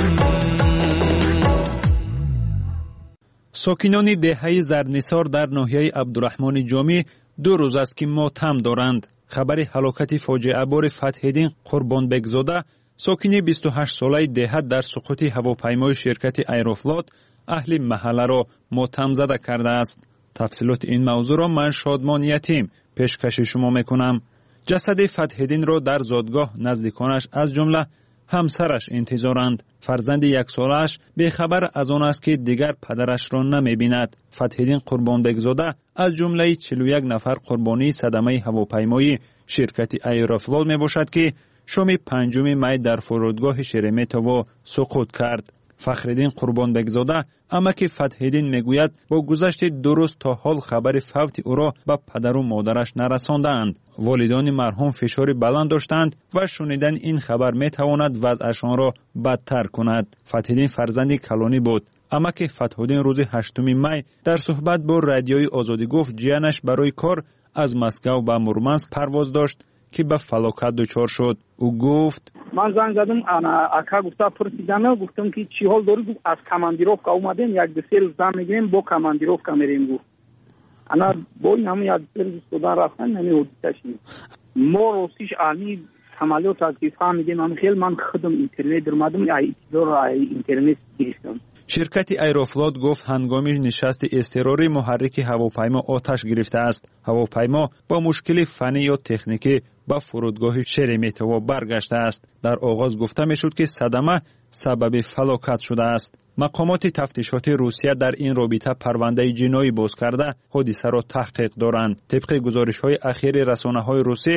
ساکنان دهه زرنثار در ناحیه عبدالرحمن جامی دو روز است که ماتم دارند. خبر هلاکت فاجعه بار فتح‌الدین قربانبگزاده ساکن بیست و هشت ساله دهه در سقوط هواپیمای شرکت ایروفلات اهل محله را ماتم زده کرده است. تفصیلات این موضوع را من شادمان یتیم پیشکش شما میکنم. جسد فتح‌الدین را در زادگاه نزدیکانش از جمله همسرش انتظارند. فرزند یک سالش به خبر از آن است که دیگر پدرش را نمی بیند. فتح‌الدین قربانبگزاده از جمله چهل و یک نفر قربانی صدمه هواپیمایی شرکت ایروفلات می باشد که شام پنجم می در فرودگاه شرمتو سقوط کرد. فخرالدین قربانبگزاده امک فتح‌الدین میگوید با گذشت دو روز تا حال خبر فوت او را به پدر و مادرش نرساندند. والدان مرحوم فشار بلند داشتند و شنیدن این خبر میتواند وضعشان را بدتر کند. فتح‌الدین فرزند کلانی بود. امک فتح‌الدین روز هشتم می در صحبت با رادیوی آزادی گفت جیانش برای کار از مسکو به مورمانسک پرواز داشت که به فلاکت دچار شد. او گفت من زنگ زدم انا اکا گفتا پرسیدم گفتم که چی حال داری؟ گفت از کماندیروفکا اومدیم یک دو سه روز دم میگیریم با کماندیروفکا میریم. گفت انا با این همه یک دو سه روز سودان رفتن نمی حدیدشیم ما روسیش آنی سمالیوت از کیفا میگیم من خیلی من خودم اینترنت درمادم ای اینترنت گرفتم. شرکت ایروفلات گفت هنگام نشست اضطراری محرک هواپیما آتش گرفته است. هواپیما با مشکل فنی یا تکنیکی به فرودگاه شرمتو برگشته است. در آغاز گفته میشد که صدمه سبب فلاکت شده است. مقامات تفتیشاتی روسیه در این رابطه پرونده جنایی باز کرده حادثه را تحقیق دارند. طبق گزارش‌های اخیر رسانه‌های روسیه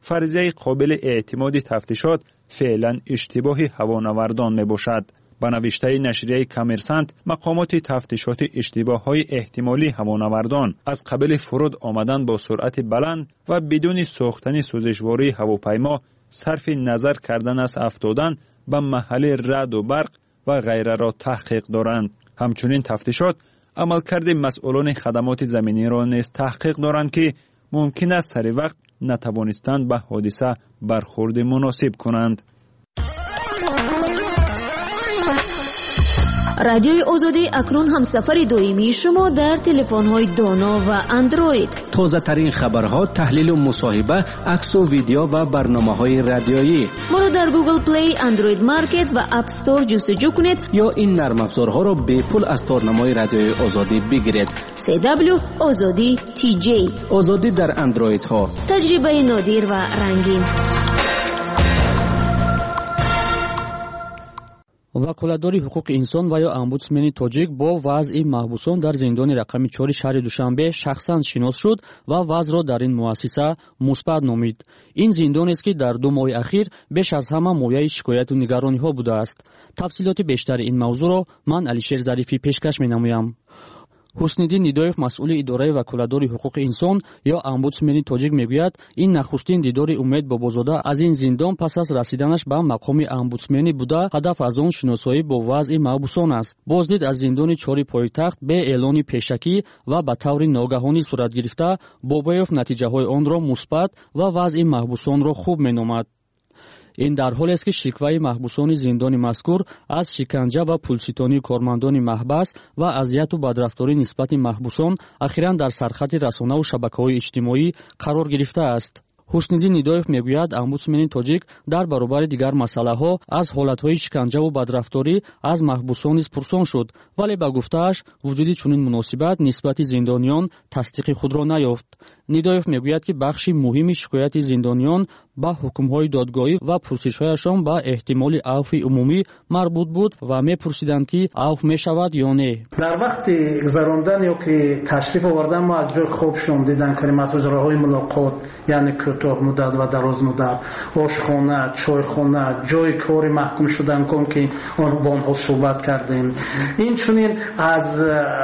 فرضیه قابل اعتماد تفتیشات فعلا اشتباه هوانوردان میباشد. با نوشته نشریه کامرسانت، مقامات تفتیشات اشتباه‌های احتمالی هوانوردان از قبل فرود آمدن با سرعت بلند و بدون ساختن سوزشواری هواپیما صرف نظر کردن از افتادن به محل رعد و برق و غیره را تحقیق دارند. همچنین تفتیشات عملکرد مسئولان خدمات زمینی را نیز تحقیق دارند که ممکن است سر وقت نتوانستند به حادثه برخورد مناسب کنند. رادیوی آزادی اکنون همسفر دائمی شما در تلفن‌های دانا و اندروید. تازه ترین خبرها، تحلیل و مصاحبه، عکس و ویدیو و برنامه‌های رادیویی. ما را در گوگل پلی، اندروید مارکت و اپ استور جستجو کنید یا این نرم افزارها را به پول از تارنمای رادیوی آزادی بگیرید. سی دبلیو آزادی تی جی. آزادی در اندروید ها. تجربه نادر و رنگین. وکالتداری حقوق انسان و یا امبودسمن تاجیک با وضع محبوسان در زندان رقم چهار شهر دوشنبه شخصا شناس شد و وضع را در این مؤسسه مثبت نامید. این زندان است که در دو ماه اخیر بیش از همه موضع شکایت و نگرانی ها بوده است. تفصیلات بیشتر این موضوع را من علیشیر ظریفی پیشکش می نمایم. حسنیدین ندایف مسئول اداره وکالتداری حقوق انسان یا امبودسمن تاجیک میگوید این نخستین دیدار امید بابازاده از این زندان پس از رسیدنش به مقام امبودسمنی بوده. هدف از آن شناسایی با وضع محبوسان است. بازدید از زندان چهار پایتخت به اعلان پیشکی و به طور ناگهانی صورت گرفته، بابایف نتیجه های آن را مثبت و وضع محبوسان را خوب مینامد. این در حالی است که شکوای محبوسان زندان مذکور از شکنجه و پولستانی کارمندان محبس و اذیت و بدرفتاری نسبت محبوسان اخیراً در سرخط رسانه و شبکه‌های اجتماعی قرار گرفته است. حسنیدین ندایف میگوید امبودسمن تاجیک در برابر دیگر مسئله‌ها از حالت‌های شکنجه و بدرفتاری از محبوسان پرسان شد، ولی به گفته‌اش وجود چنین مناسبت نسبت زندانیان تصدیق خود را نیافت. ندایف میگوید که بخشی مهمی شکایت زندانیان به حکم‌های دادگاهی و پرسش‌هایشان به احتمال عفو عمومی مربوط بود و می‌پرسیدند که عفو می‌شود یا نه. در وقت گذراندن یا که تشریف آوردن ما از جای خوابشون دیدن کلمات و اجراهای ملاقات، یعنی کوتاه مدت و دراز مدت، آشخانه، چایخانه، جای کار محکوم شدن کن که آن با آنها صحبت کردیم. این چنین از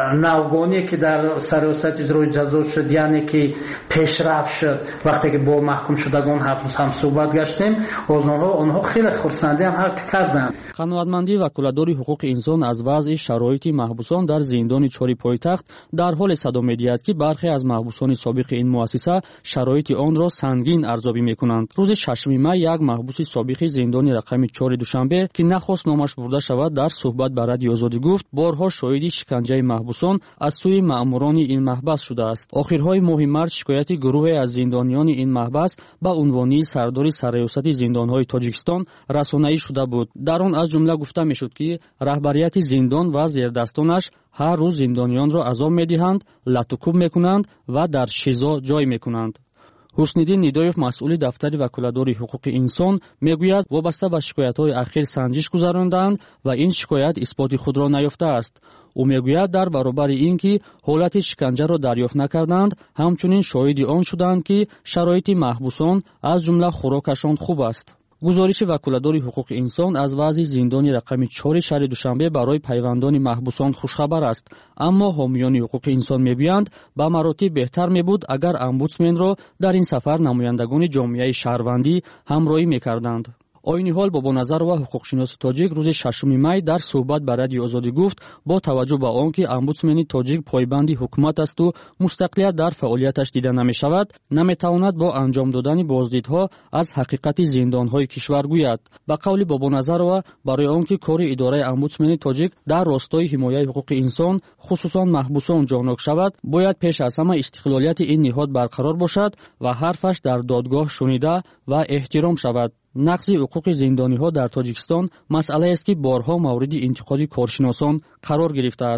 نوگانی که در سیاست اجرای جزا شد، یعنی که پیشرفت شد وقتی که با محکوم شدگان هم صحبت گشتیم، از آنها آنها خیلی خرسندی هم حق کردند. قانونمندی وکالتداری حقوق انسان از وضع شرایط محبوسان در زندان چهار پایتخت در حال صدا می‌دهد که برخی از محبوسان سابق این مؤسسه شرایط آن را سنگین ارزیابی می‌کنند. روز ششم می یک محبوس سابق زندان رقم چهار دوشنبه که نخواست نامش برده شود در صحبت با رادیو آزادی گفت بارها شاهد شکنجه محبوسان از سوی مأموران این محبس شده است. آخرهای ماه مارس شکایت گروه از زندانیان این محبس به عنوان سردار سرریاست زندان‌های تاجیکستان رسانه‌ای شده بود. در آن از جمله گفته می‌شد که رهبریت زندان و زیردستانش هر روز زندانیان را عذاب می‌دهند، لطوکوب می‌کنند و در شیزا جای می‌کنند. حسنیدین ندایف مسئول دفتر وکالتداری حقوق انسان میگوید وابسته به شکایت‌های اخیر سنجش گذراندند و این شکایت اثبات خود را نیافته است. او میگوید در برابر اینکه حالت شکنجه را دریافت نکردند، همچنین شاهد آن شدند که شرایط محبوسان از جمله خوراکشان خوب است. گزارش وکالتداری حقوق انسان از وضع زندان رقم چهار شهر دوشنبه برای پیوندان محبوسان خوشخبر است، اما حامیان حقوق انسان میگویند به مراتب بهتر میبود اگر امبودسمن را در این سفر نمایندگان جامعه شهروندی همراهی میکردند. آینی حال بابا نظر و حقوق شناس تاجیک روز ششم می در صحبت با رادیو آزادی گفت با توجه به آنکه امبودسمن تاجیک پایبند حکومت است و مستقلیت در فعالیتش دیده نمی شود، نمی تواند با انجام دادن بازدیدها از حقیقت زندان‌های کشور گوید. به قول بابا نظر و برای آنکه کار اداره امبودسمن تاجیک در راستای حمایت حقوق انسان خصوصا محبوسان جانک شود، باید پیش از همه استقلالیت این نهاد برقرار باشد و حرفش در دادگاه شنیده و احترام شود. نقض حقوق زندانی ها در تاجیکستان مسئله است که بارها مورد انتقاد کارشناسان قرار گرفته است.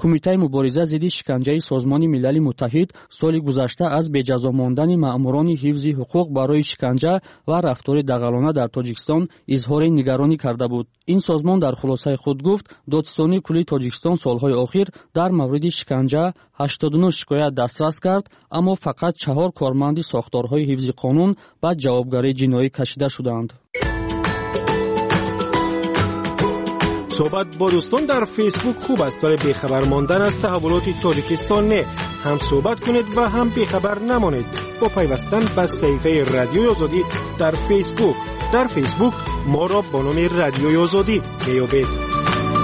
кумитаи мубориза зидди шиканҷаи созмони милали муттаҳид соли гузашта аз беҷазо мондани маъмурони ҳифзи ҳуқуқ барои шиканҷа ва рафтори дағалона дар Тоҷикистон изҳори нигаронӣ карда буд. ин созмон дар хулосаи худ гуфт додистони кулли Тоҷикистон солҳои охир дар мавриди шиканҷа ҳаштоду нӯ шикоят дастрас кард, аммо фақат чаҳор корманди сохторҳои ҳифзи қонун ба ҷавобгарии ҷиноӣ кашида шуданд. صحبت با دوستان در فیسبوک خوب است ولی بیخبر ماندن از تحولات تاجیکستان نه. هم صحبت کنید و هم بیخبر نمانید با پیوستن به صفحه رادیوی آزادی در فیسبوک. در فیسبوک ما را با نام رادیوی آزادی میابید.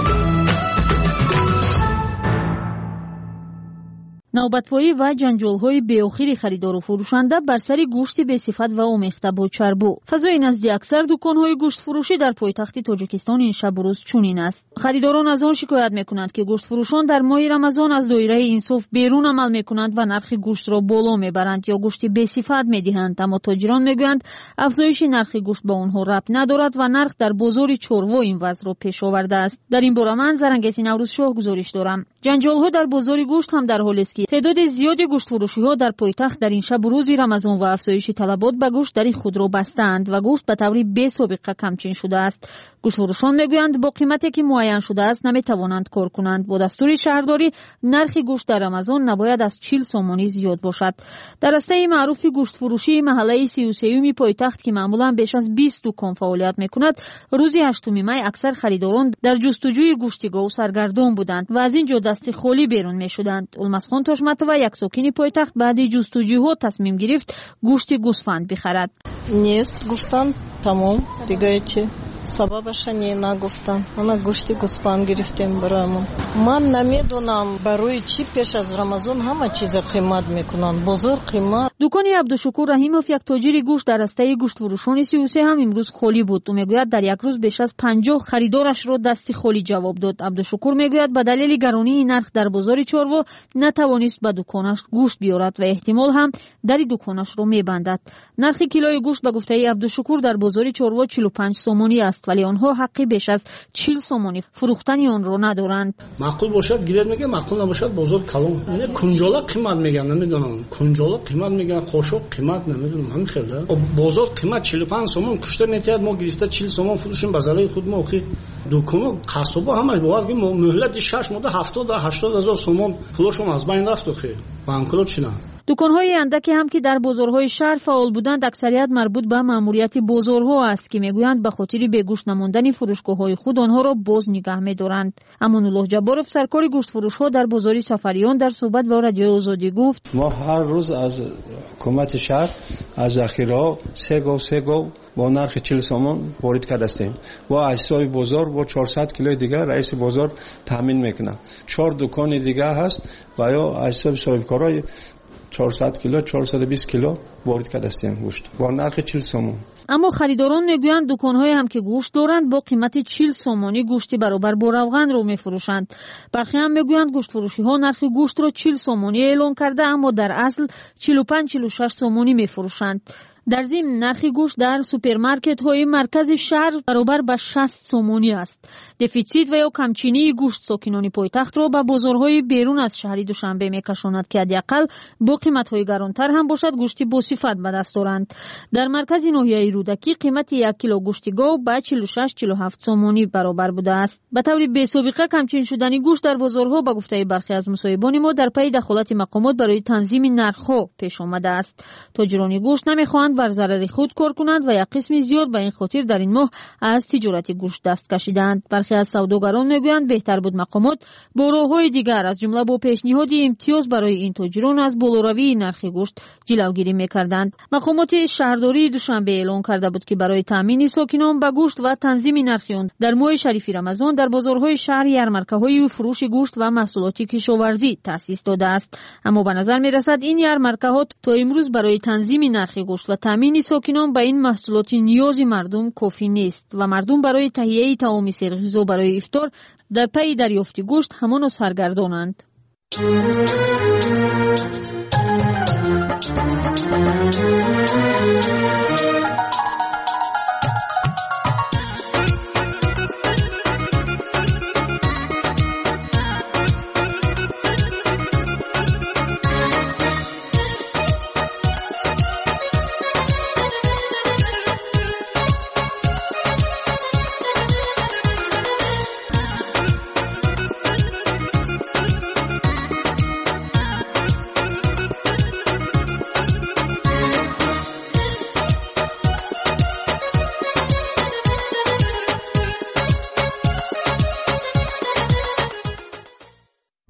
навбатпоӣ ва ҷанҷолҳои беохири харидору фурӯшанда бар сари гӯшти бесифат ва омехта бо чарбу. фазои назди аксар дуконҳои гӯштфурӯшӣ дар пойтахти Тоҷикистон ин шабу рӯз чунин аст. харидорон аз он шикоят мекунанд ки гӯштфурӯшон дар моҳи Рамазон аз доираи инсоф берун амал мекунанд ва нархи гӯштро боло мебаранд ё гӯшти бесифат медиҳанд, аммо тоҷирон мегӯянд афзоиши нархи гӯшт ба онҳо рабт надорад ва нарх дар бозори чорво ин вазъро пеш овардааст. дар ин бора ман Зарангеси Наврӯзшоҳ гузориш дорам. ҷанҷолҳо дар бозори гӯшт ҳам дар ҳолест ки تعداد زیادی گوشتفروشی‌ها در پایتخت در این شب روز رمضان و افزایش طلبات به گوشت در خود را بستند و گوشت به طور بی سابقه کمچین شده است. گوشتفروشان میگویند با قیمتی که معین شده است نمیتوانند کار کنند. با دستور شهرداری نرخ گوشت در رمضان نباید از چهل سومانی زیاد باشد. در راسته معروف گوشتفروشی محله سی و سه پایتخت که معمولا بیش از بیست دکان فعالیت میکند، روز هشتم می اکثر خریداران در جستجوی گوشت گاو سرگردان بودند و از اینجا دست خالی بیرون میشدند. المسخان و یک ساکن پایتخت بعد جستجوها تصمیم گرفت گوشت گوسفند بخرد. نیست گفتن تمام دیگه چی سببش نگفتن. ما گوشت گوسفند گرفتیم برامون. من نمیدونم برای چی پیش از رمضان همه چیز قیمت میکنن. بزرگ قیمت. دکان عبدالشکور رحیموف یک تاجر گوشت در راسته گوشت فروشان سی و سه هم امروز خالی بود. او میگوید در یک روز بیش از پنجاه خریدارش را دست خالی جواب داد. عبدالشکور میگوید به دلیل گرانی نرخ در بازار چاروا نتوانست به دکانش گوشت بیارد و احتمال هم در دکانش را میبندد. نرخ کیلوی گوشت به گفته عبدالشکور در بازار چاروا چهل و پنج سومانی است ولی آنها حقی بیش از چهل سومانی فروختن آن را ندارند. معقول باشد گیرد میگه، معقول نباشد بازار کلان. نه کنجالا قیمت میگن، نمیدونم کنجالا قیمت میگن، خوشو قیمت نمیدونم همین خیلی. بازار قیمت چهل و پنج سومن کشته میتید، ما گرفته چهل سومن فروشیم بازار خود ما اخی دکانو قصبا همش باید که مهلت شش ماده هفتاد تا هشتاد هزار سومن پولشون از بین رفت اخی. بانکلوت چینا. دکان‌های اندکی هم که در بازارهای شهر فعال بودند اکثریت مربوط به ماموریت بازارها است که میگویند به خاطر بگوش نماندن فروشگاه‌های خود آنها را باز نگه می‌دارند. امان‌الله جبارов سرکار گوشت فروش‌ها در بازار سفریان در صحبت با رادیو آزادی گفت ما هر روز از حکومت شهر از ذخیره سه گاو سه گاو با نرخ چهل سومن وارد کرده هستیم و اجزای بازار با چهارصد کیلو دیگر رئیس بازار تامین میکنه. چهار دکان دیگه هست و یا اجزای صاحبکارای چهارصد کیلو چهارصد و بیست کیلو وارد کرده هستیم گوشت با نرخ چهل سومن. اما خریداران میگویند دکان‌های هم که گوشت دارند با قیمت چهل سومانی گوشتی برابر با روغن رو میفروشند. برخی هم میگویند گوشت فروشی‌ها نرخ گوشت را چهل سومانی اعلان کرده اما در اصل چهل و پنج چهل و شش سومانی میفروشند. در ضمن نرخ گوشت در سوپرمارکت های مرکز شهر برابر با شصت سومانی است. دفیسیت و یا کمچینی گوشت ساکنان پایتخت را به بازارهای بیرون از شهر دوشنبه میکشاند که حداقل با قیمت های گرانتر هم باشد گوشت بوصفت به دست دارند. در مرکز ناحیه رودکی قیمت یک کیلو گوشت گاو به چهل و شش چهل و هفت سومانی برابر بوده است. به طور بی سابقه کمچین شدن گوشت در بازارها به گفته برخی از مصاحبان ما در پی دخالت مقامات برای تنظیم نرخ‌ها پیش آمده است. تاجران گوشت نمیخواهند بر ضرر خود کار کنند و یک قسم زیاد به این خاطر در این ماه از تجارت گوشت دست کشیدند. برخی از سوداگران میگویند بهتر بود مقامات با راه‌های دیگر از جمله با پیشنهاد امتیاز برای این تاجران از بالاروی نرخ گوشت جلوگیری میکردند. مقامات شهرداری دوشنبه اعلام کرده بود که برای تامین ساکنان به گوشت و تنظیم نرخ آن در ماه شریف رمضان در بازارهای شهر یارمرکه‌های فروش گوشت و محصولات کشاورزی تأسیس داده است. اما به نظر میرسد این یارمرکه‌ها تا امروز برای تنظیم نرخ گوشت و تامین ساکنان به این محصولات نیاز مردم کافی نیست و مردم برای تهیه طعام سرغذا برای افطار در پی دریافت گوشت همان سرگردانند.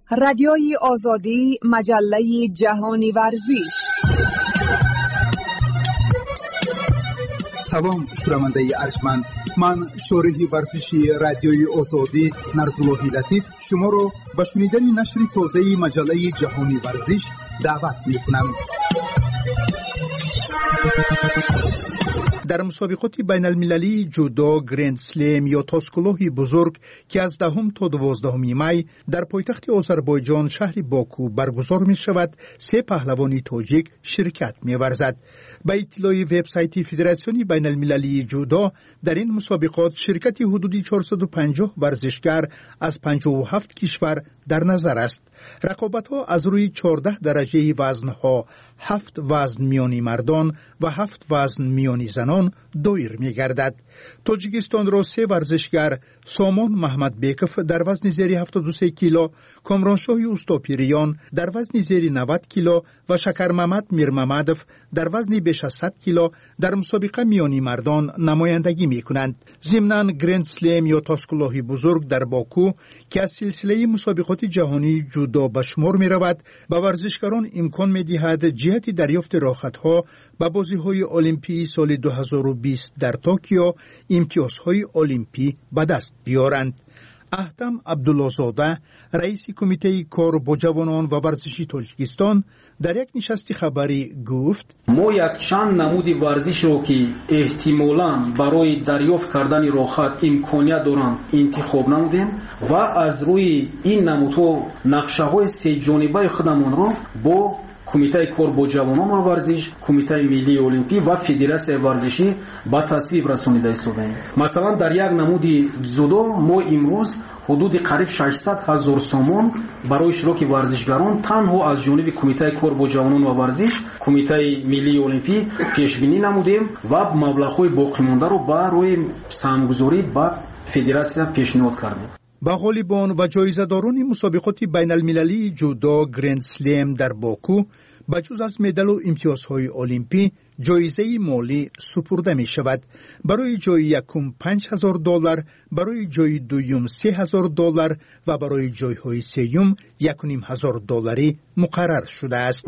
رادیوی آزادی، مجله جهانی ورزش. سلام شنونده ارجمند، من شارح ورزشی رادیوی آزادی نرزاللهی لطیف شما رو به شنیدن نشر تازه مجله جهانی ورزش دعوت می‌کنم. در مسابقات بین المللی جودو گرند سلم یا تاسکلوهی بزرگ که از دهم تا دوازدهم می در پایتخت آذربایجان شهر باکو برگزار می شود، سه پهلوانی تاجیک شرکت می ورزد. به اطلاع وبسایت فدراسیون بین المللی جودو در این مسابقات شرکت حدودی چهارصد و پنجاه ورزشگر از پنجاه و هفت کشور در نظر است. رقابت‌ها از روی چهارده درجه وزن‌ها، هفت وزن میانی مردان و هفت وزن میانی زنان دایر می‌گردد. تاجیکستان را سه ورزشگر سامان محمد بیکف در وزن زیر هفتاد و سه کیلو، کامرانشاه اوستاپیریان در وزن زیر نود کیلو و شکر محمد میرممدف در وزن بیش از صد کیلو در مسابقه میانی مردان نمایندگی می‌کنند. ضمناً گرند سلم یا تاسکلوهی بزرگ در باکو که از سلسله مسابقات جهانی جودو به شمار می‌رود، به ورزشکاران امکان می‌دهد جهت دریافت راحت‌ها به بازی‌های المپی سال دو هزار و بیست در توکیو امتیازهای المپی به دست بیارند. احتم عبدالله‌زاده، رئیس کمیته کار با جوانان و ورزشی تاجیکستان، در یک نشست خبری گفت: ما یک چند نمودی ورزش رو که احتمالاً برای دریافت کردن راحت امکانیت دارند انتخاب نمودیم و از روی این نمودها نقشه‌های سه جانبه خودمان رو با کمیته کار با جوانان و ورزش، کمیته ملی المپی و فدراسیون ورزشی با تصویب رسانیده ایستادیم. مثلا در یک نمود جودو ما امروز حدود قریب ششصد هزار سومان برای اشتراک ورزشگران تنها از جانب کمیته کار با جوانان و ورزش، کمیته ملی المپی پیش بینی نمودیم و مبلغ‌های باقی مانده رو برای سهمگذاری با فدراسیون پیشنهاد کردیم. با غالبان و جایزه‌داران مسابقات بین المللی جودو گرند سلم در باکو بجز از مدال و امتیازهای المپی جایزه مالی سپرده می شود. برای جای یکم پنج هزار دلار، برای جای دوم سه هزار دلار و برای جایهای سوم یک و نیم هزار دلاری مقرر شده است.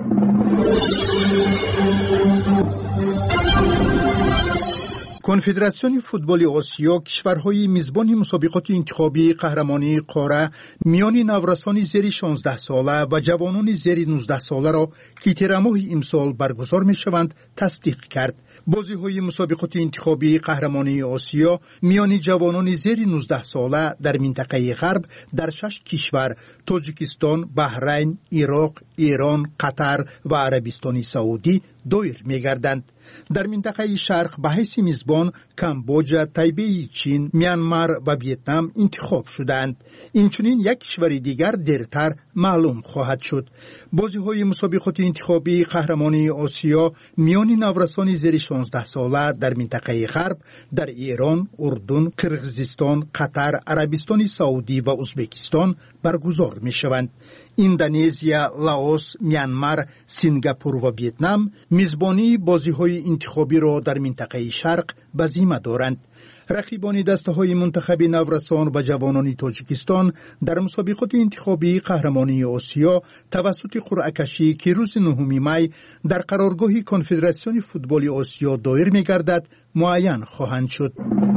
کنفدراسیون فوتبال آسیا کشورهای میزبان مسابقات انتخابی قهرمانی قاره میان نورسان زیر شانزده ساله و جوانان زیر نوزده ساله را که تیر ماه امسال برگزار می شوند تصدیق کرد. بازی های مسابقات انتخابی قهرمانی آسیا میان جوانان زیر نوزده ساله در منطقه غرب در شش کشور تاجیکستان، بحرین، عراق، ایران، قطر و عربستان سعودی دایر می گردند. در منطقه شرق به حیث میزبان کامبوجا، تایبه چین، میانمار و ویتنام انتخاب شدند. اینچنین یک کشور دیگر دیرتر معلوم خواهد شد. بازی های مسابقات انتخابی قهرمانی آسیا میان نورسان زیر شانزده ساله در منطقه غرب در ایران، اردن، قرقیزستان، قطر، عربستان سعودی و ازبکستان برگزار می شوند. اندونزیا، لاوس، میانمار، سینگاپور و ویتنام میزبانی بازی‌های انتخابی را در منطقه شرق به ذمه دارند. رقیبان دسته‌های منتخب نورسان و جوانان تاجیکستان در مسابقات انتخابی قهرمانی آسیا توسط قرعه کشی که روز نهم می در قرارگاه کنفدراسیون فوتبال آسیا دایر می‌گردد معین خواهند شد.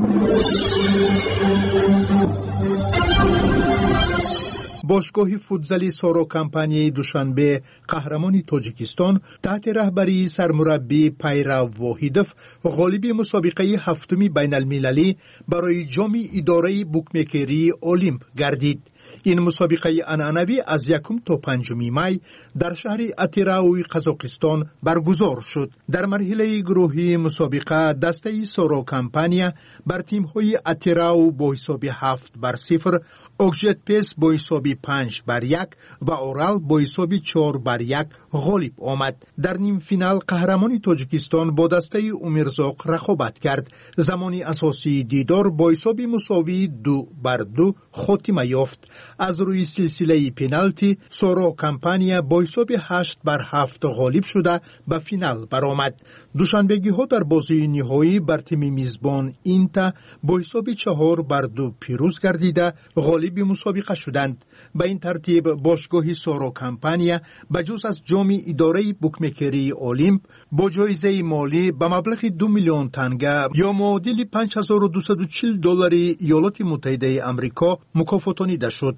باشگاه فوتزالی سارو کمپانی دوشنبه قهرمانی تاجیکستان تحت رهبری سرمربی پیرو واحدوف غالب مسابقه هفتمی بین المللی برای جام اداره بوکمیکری المپ گردید. این مسابقه عنعنوی از یکم تا پنجم می در شهر اتیراوی قزاقستان برگزار شد. در مرحله گروهی مسابقه دسته سارو کمپانیا بر تیم‌های اتیراو با حساب هفت بر صفر، اوکجت پیس با حساب پنج بر یک و اورال با حساب چهار بر یک غالب آمد. در نیم فینال قهرمانی تاجیکستان با دسته امیرزاق رقابت کرد. زمانی اساسی دیدار با حساب مساوی دو بر دو خاتمه یافت. از روی سلسله پنالتی سورو کمپانیا با حساب هشت بر هفت غالب شده به فینال برآمد. دوشنبگی ها در بازی نهایی بر تیم میزبان اینتا با حساب چهار بر دو پیروز گردیده غالب مسابقه شدند. به این ترتیب باشگاه سورو کمپانیا بجز از جام اداره بوکمکری اولیمپ با جایزه مالی به مبلغ دو میلیون تنگه یا معادل پنج هزار و دویست و چهل دلار ایالات متحده آمریکا مکافاتانیده شد.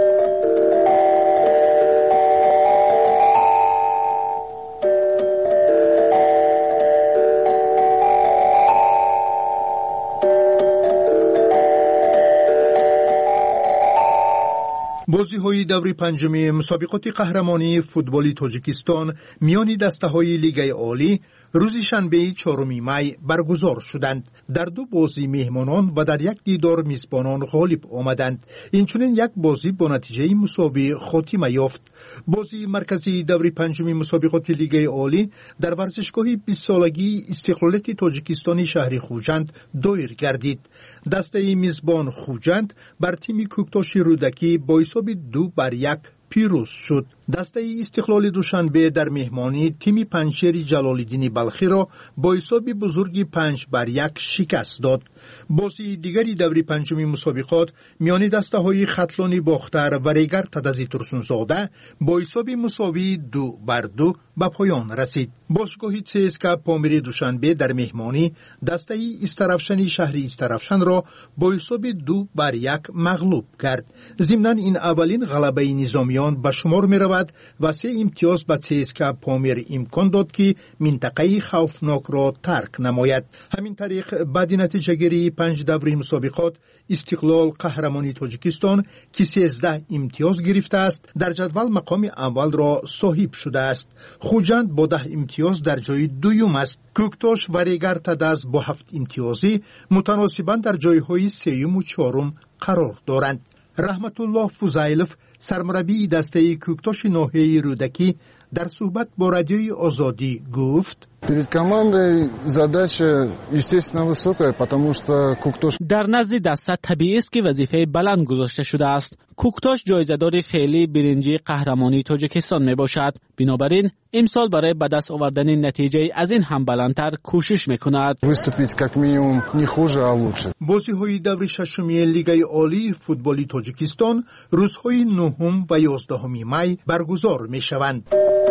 بازی های دوری پنجمی مسابقات قهرمانی فوتبالی تاجیکستان میان دسته های لیگ عالی روز شنبه چهارم می برگزار شدند. در دو بازی مهمانان و در یک دیدار میزبانان غالب آمدند. اینچنین یک بازی با نتیجه مساوی خاتمه یافت. بازی مرکزی دوری پنجمی مسابقات لیگ عالی در ورزشگاه بیست سالگی استقلالیت تاجیکستان شهر خوجند دایر گردید. دسته میزبان خوجند بر تیم کوکتاش رودکی با حساب دو بر یک پیروز شد. دسته استقلال دوشنبه در مهمانی تیم پنجشیر جلال‌الدین بلخی را با حساب بزرگی پنج بر یک شکست داد. بازی دیگری دوری پنجمی مسابقات میان دسته های خطلانی باختر و ریگر تدزی ترسونزاده با حساب مساوی دو بر دو به پایان رسید. باشگاه سیسکا پامیری دوشنبه در مهمانی دسته استرفشن شهر استرفشن را با حساب دو بر یک مغلوب کرد. ضمناً این اولین غلبه نظامیان به شمار می رود و سه امتیاز به سیسکا پامیر امکان داد که منطقه خوفناک را ترک نماید. همین طریق بعد نتیجه گیری پنج دوره مسابقات استقلال قهرمانی تاجیکستان که سیزده امتیاز گرفته است در جدول مقام اول را صاحب شده است. خوجند با ده امتیاز در جای دوم است. کوکتاش و ریگر تدز با هفت امتیازی متناسباً در جایهای سوم و چهارم قرار دارند. رحمت الله فوزایلوف سرمربی دسته کوکتاش ناحیه رودکی در صحبت با رادیوی آزادی گفت: Перед командой задача, естественно, высокая, потому что Коктош... در نزد دسته طبیعی است که وظیفه بلند گذاشته شده است. کوکتاش جایزه‌دار فعلی برنجی قهرمانی تاجیکستان می باشد. بنابراین امسال برای به دست آوردن نتیجه از این هم بلندتر کوشش میکند. Выступить как минимум не хуже, а лучше. بازی‌های دور ششمی لیگ عالی فوتبالی تاجیکستان روزهای نهم و یازدهم می برگزار میشوند.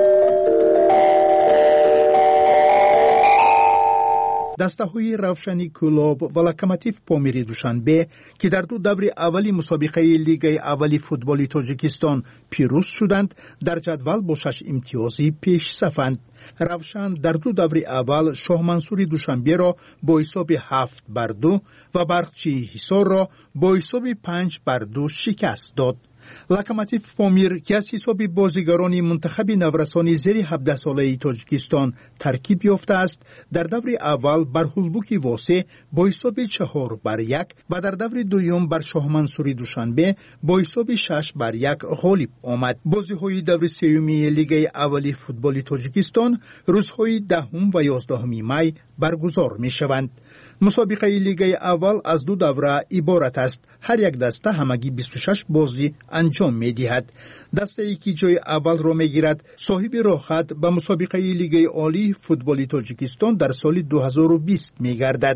دسته های روشنی کلاب و لکماتیف پامیری دوشنبه که در دو دور اولی مسابقه لیگ اولی فوتبالی تاجیکستان پیروز شدند در جدول با شش امتیازی پیش صفند. روشن در دو دور اول شاه منصوری دوشنبه را با حساب هفت بر دو و برقچی حصار را با حساب پنج بر دو شکست داد. لکماتیف پامیر که از حساب بازیگران منتخب نورسانی زیر هفده ساله تاجیکستان ترکیب یافته است در دور اول بر هولبوکی واسه با حساب چهار بر یک و در دور دوم بر شاه منصوری دوشنبه با حساب شش بر یک غالب آمد. بازی‌های دور سومی لیگ اولی فوتبالی تاجیکستان روزهای دهم و یازدهم می برگزار می‌شوند. مسابقه لیگ اول از دو دوره عبارت است. هر یک دسته همگی بیست و شش بازی انجام می‌دهد. دسته ای که جای اول را می‌گیرد صاحب راحت به مسابقه لیگ عالی فوتبالی تاجیکستان در سال دو هزار و بیست می‌گردد.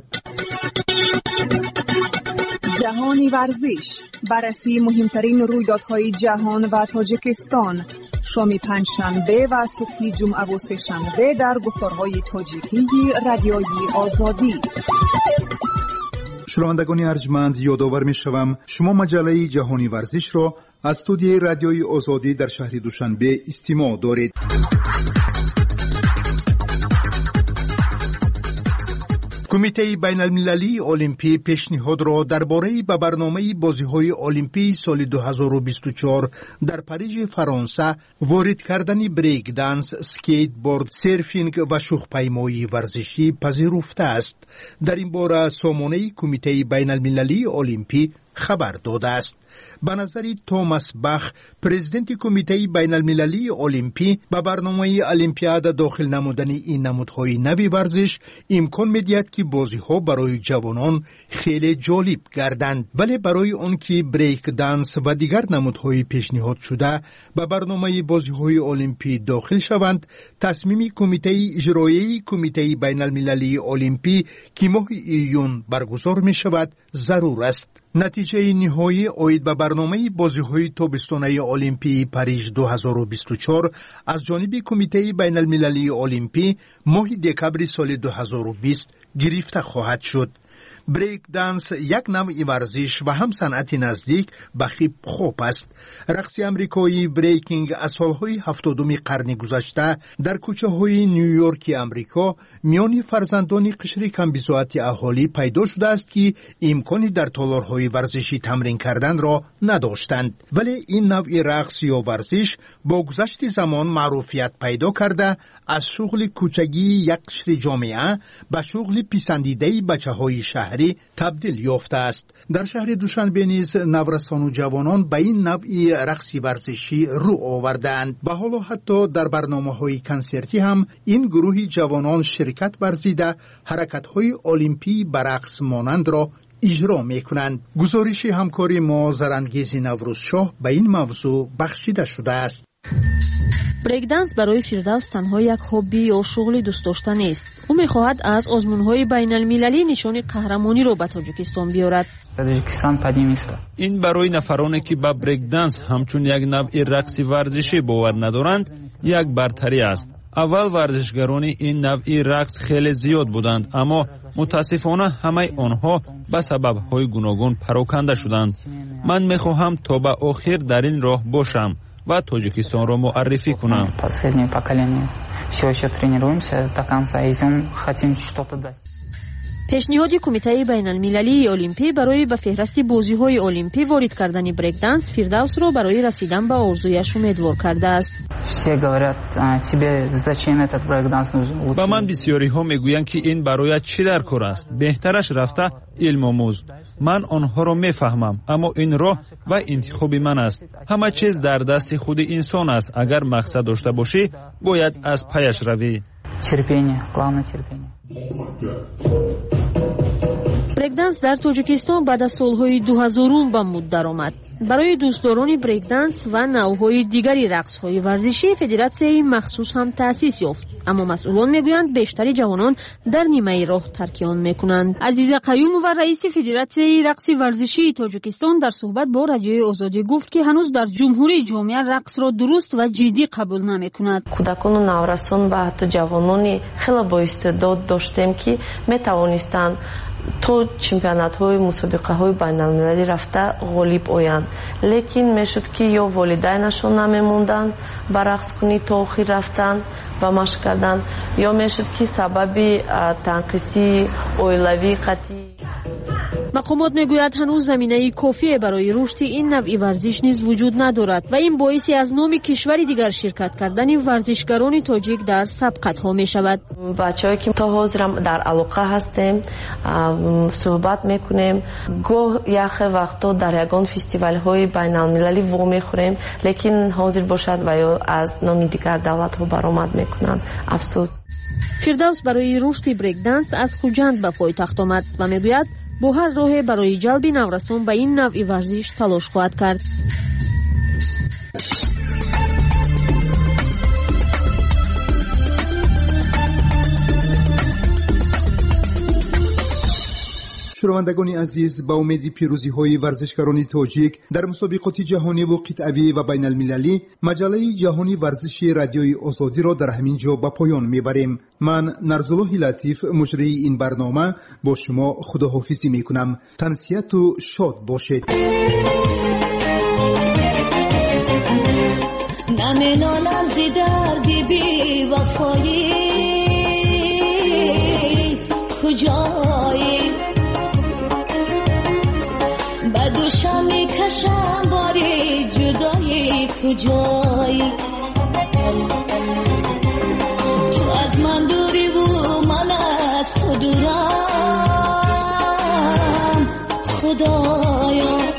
جهانی ورزش، بررسی مهمترین رویدادهای جهان و تاجیکستان، شام پنجشنبه و صبح جمعه و سه‌شنبه در گفتارهای تاجیکی رادیوی آزادی. شنوندگان ارجمند، یادآور می‌شوم شما مجله جهانی ورزش را از استودیوی رادیوی آزادی در شهر دوشنبه استماع دارید. کمیته بین المللی المپی پیشنهاد را درباره به برنامه بازی‌های المپی سال دو هزار و بیست و چهار در پاریژ فرانسه وارد کردن بریک دنس، اسکیت بورد، سرفینگ و شوخ‌پیمایی ورزشی پذیرفته است. در این باره سامانه کمیته بین المللی المپی خبر داده است. به نظر توماس بخ، پرزیدنت کمیته بین المللی المپی، به برنامه المپیاد داخل نمودن این نمودهای نوی ورزش امکان می‌دهد که بازی‌ها برای جوانان خیلی جالب گردند، ولی برای آن که بریک دنس و دیگر نمودهای پیشنهاد شده به برنامه بازی‌های المپی داخل شوند، تصمیم کمیته اجرایی کمیته بین المللی المپی که ماه ایون برگزار می‌شود ضرور است. نتیجه نهایی آید به برنامه بازی‌های تابستانه المپی پاریژ دو هزار و بیست و چهار از جانب کمیته بین المللی المپی ماه دکامبر سال دو هزار و بیست گرفته خواهد شد. بریک دنس یک نوع ورزش و هم صنعت نزدیک به هیپ هاپ است. رقص امریکایی بریکینگ از سالهای هفتادم قرن گذشته در کوچه های نیویورک امریکا میان فرزندان قشر کمبزاعت اهالی پیدا شده است که امکانی در تالارهای ورزشی تمرین کردن را نداشتند، ولی این نوع رقص یا ورزش با گذشت زمان معروفیت پیدا کرده از شغل کوچگی یک قشر جامعه به شغل پسندیده بچه‌های شهری تبدیل یافته است. در شهر دوشنبه نیز نورسان و جوانان به این نوع رقص ورزشی رو آوردند و حالا حتی در برنامه‌های کنسرتی هم این گروه جوانان شرکت ورزیده حرکت‌های المپی به رقص مانند را اجرا می‌کنند. گزارش همکاری ما زرانگیز نوروز شاه به این موضوع بخشیده شده است. بریک دنس برای فردوس تنها یک هابی یا شغل دوست داشته نیست. او می‌خواهد از آزمون‌های بین المللی نشان قهرمانی را به تاجیکستان بیارد. این برای نفرانی که به بریک دنس همچون یک نوع رقص ورزشی باور ندارند یک برتری است. اول ورزشگران این نوع رقص خیلی زیاد بودند، اما متاسفانه همه آنها به سبب‌های گوناگون پراکنده شدند. من می‌خواهم تا به آخر در این راه باشم و تاجیکستان را معرفی کنم. پیشنهاد کمیته بین المللی المپی برای به فهرست بازی‌های المپی وارد کردن بریک دنس فردوس را برای رسیدن به آرزویش امیدوار کرده است. با من بسیاری ها میگویند که این برای چی در کار است؟ بهترش رفته علم آموز. من آنها را میفهمم، اما این راه و انتخاب من است. همه چیز در دست خود انسان است. اگر مقصد داشته باشی باید از پیش روی. بریک دنس در تاجیکستان بعد از سالهای دو هزارم به مد درآمد. برای دوستداران بریک دنس و نوعهای دیگری رقص‌های ورزشی فدراسیون مخصوص هم تأسیس یافت، اما مسئولان میگویند بیشتری جوانان در نیمه راه ترک آن میکنند. عزیز قیوم و رئیس فدراسیون رقص ورزشی تاجیکستان در صحبت با رادیوی آزادی گفت که هنوز در جمهوری جامعه رقص را درست و جدی قبول نمیکند. کودکان و نورسان و حتی جوانانی خیلی با استعداد داشتیم که میتوانستند تو چمپیونات های مسابقه های بین المللی رفته غالب آیند، لیکن میشد که یا والدینشون نمیموندند به رقص کنی تا آخر رفتن و مشق کردن، یا میشد که سبب تنقیصی اویلوی قطعی. مقامات میگوید هنوز زمینه کافی برای رشد این نوع ورزش نیز وجود ندارد و این باعث از نام کشوری دیگر شرکت کردن ورزشگران تاجیک در سبقت ها می شود. بچه‌ای که تا حاضر در علاقه هستیم صحبت میکنیم، گاه یک وقتا در یگان فستیوال های بین المللی و میخوریم، لیکن حاضر باشد و یا از نام دیگر دولت ها برآمد میکنند. افسوس. فردوس برای رشد بریک دنس از خوجند به پایتخت آمد و میگوید با هر راه برای جلب نورسان به این نوع ورزش تلاش خواهد کرد. شنوندگان عزیز، با امید پیروزی های ورزشکاران تاجیک در مسابقات جهانی و قطعی و بین المللی، مجله جهانی ورزشی رادیوی آزادی را در همین جا به پایان میبریم. من نرزالله لطیف مجری این برنامه با شما خداحافظی میکنم. تنسیت و شاد باشید. نمینالم زی دردی بی وفایی کجایی بدوشم میکشم باری جدایی کجایی تو از من دوری و من از تو دورم خدایا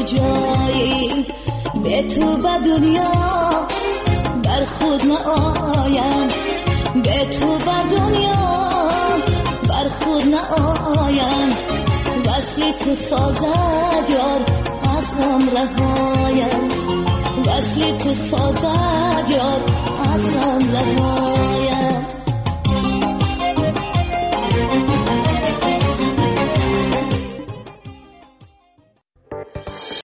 جایی به تو به دنیا بر خود نآیم به تو به دنیا بر خود نآیم وصل تو سازد یار از غم رهایم وصل تو سازد یار از غم رهایم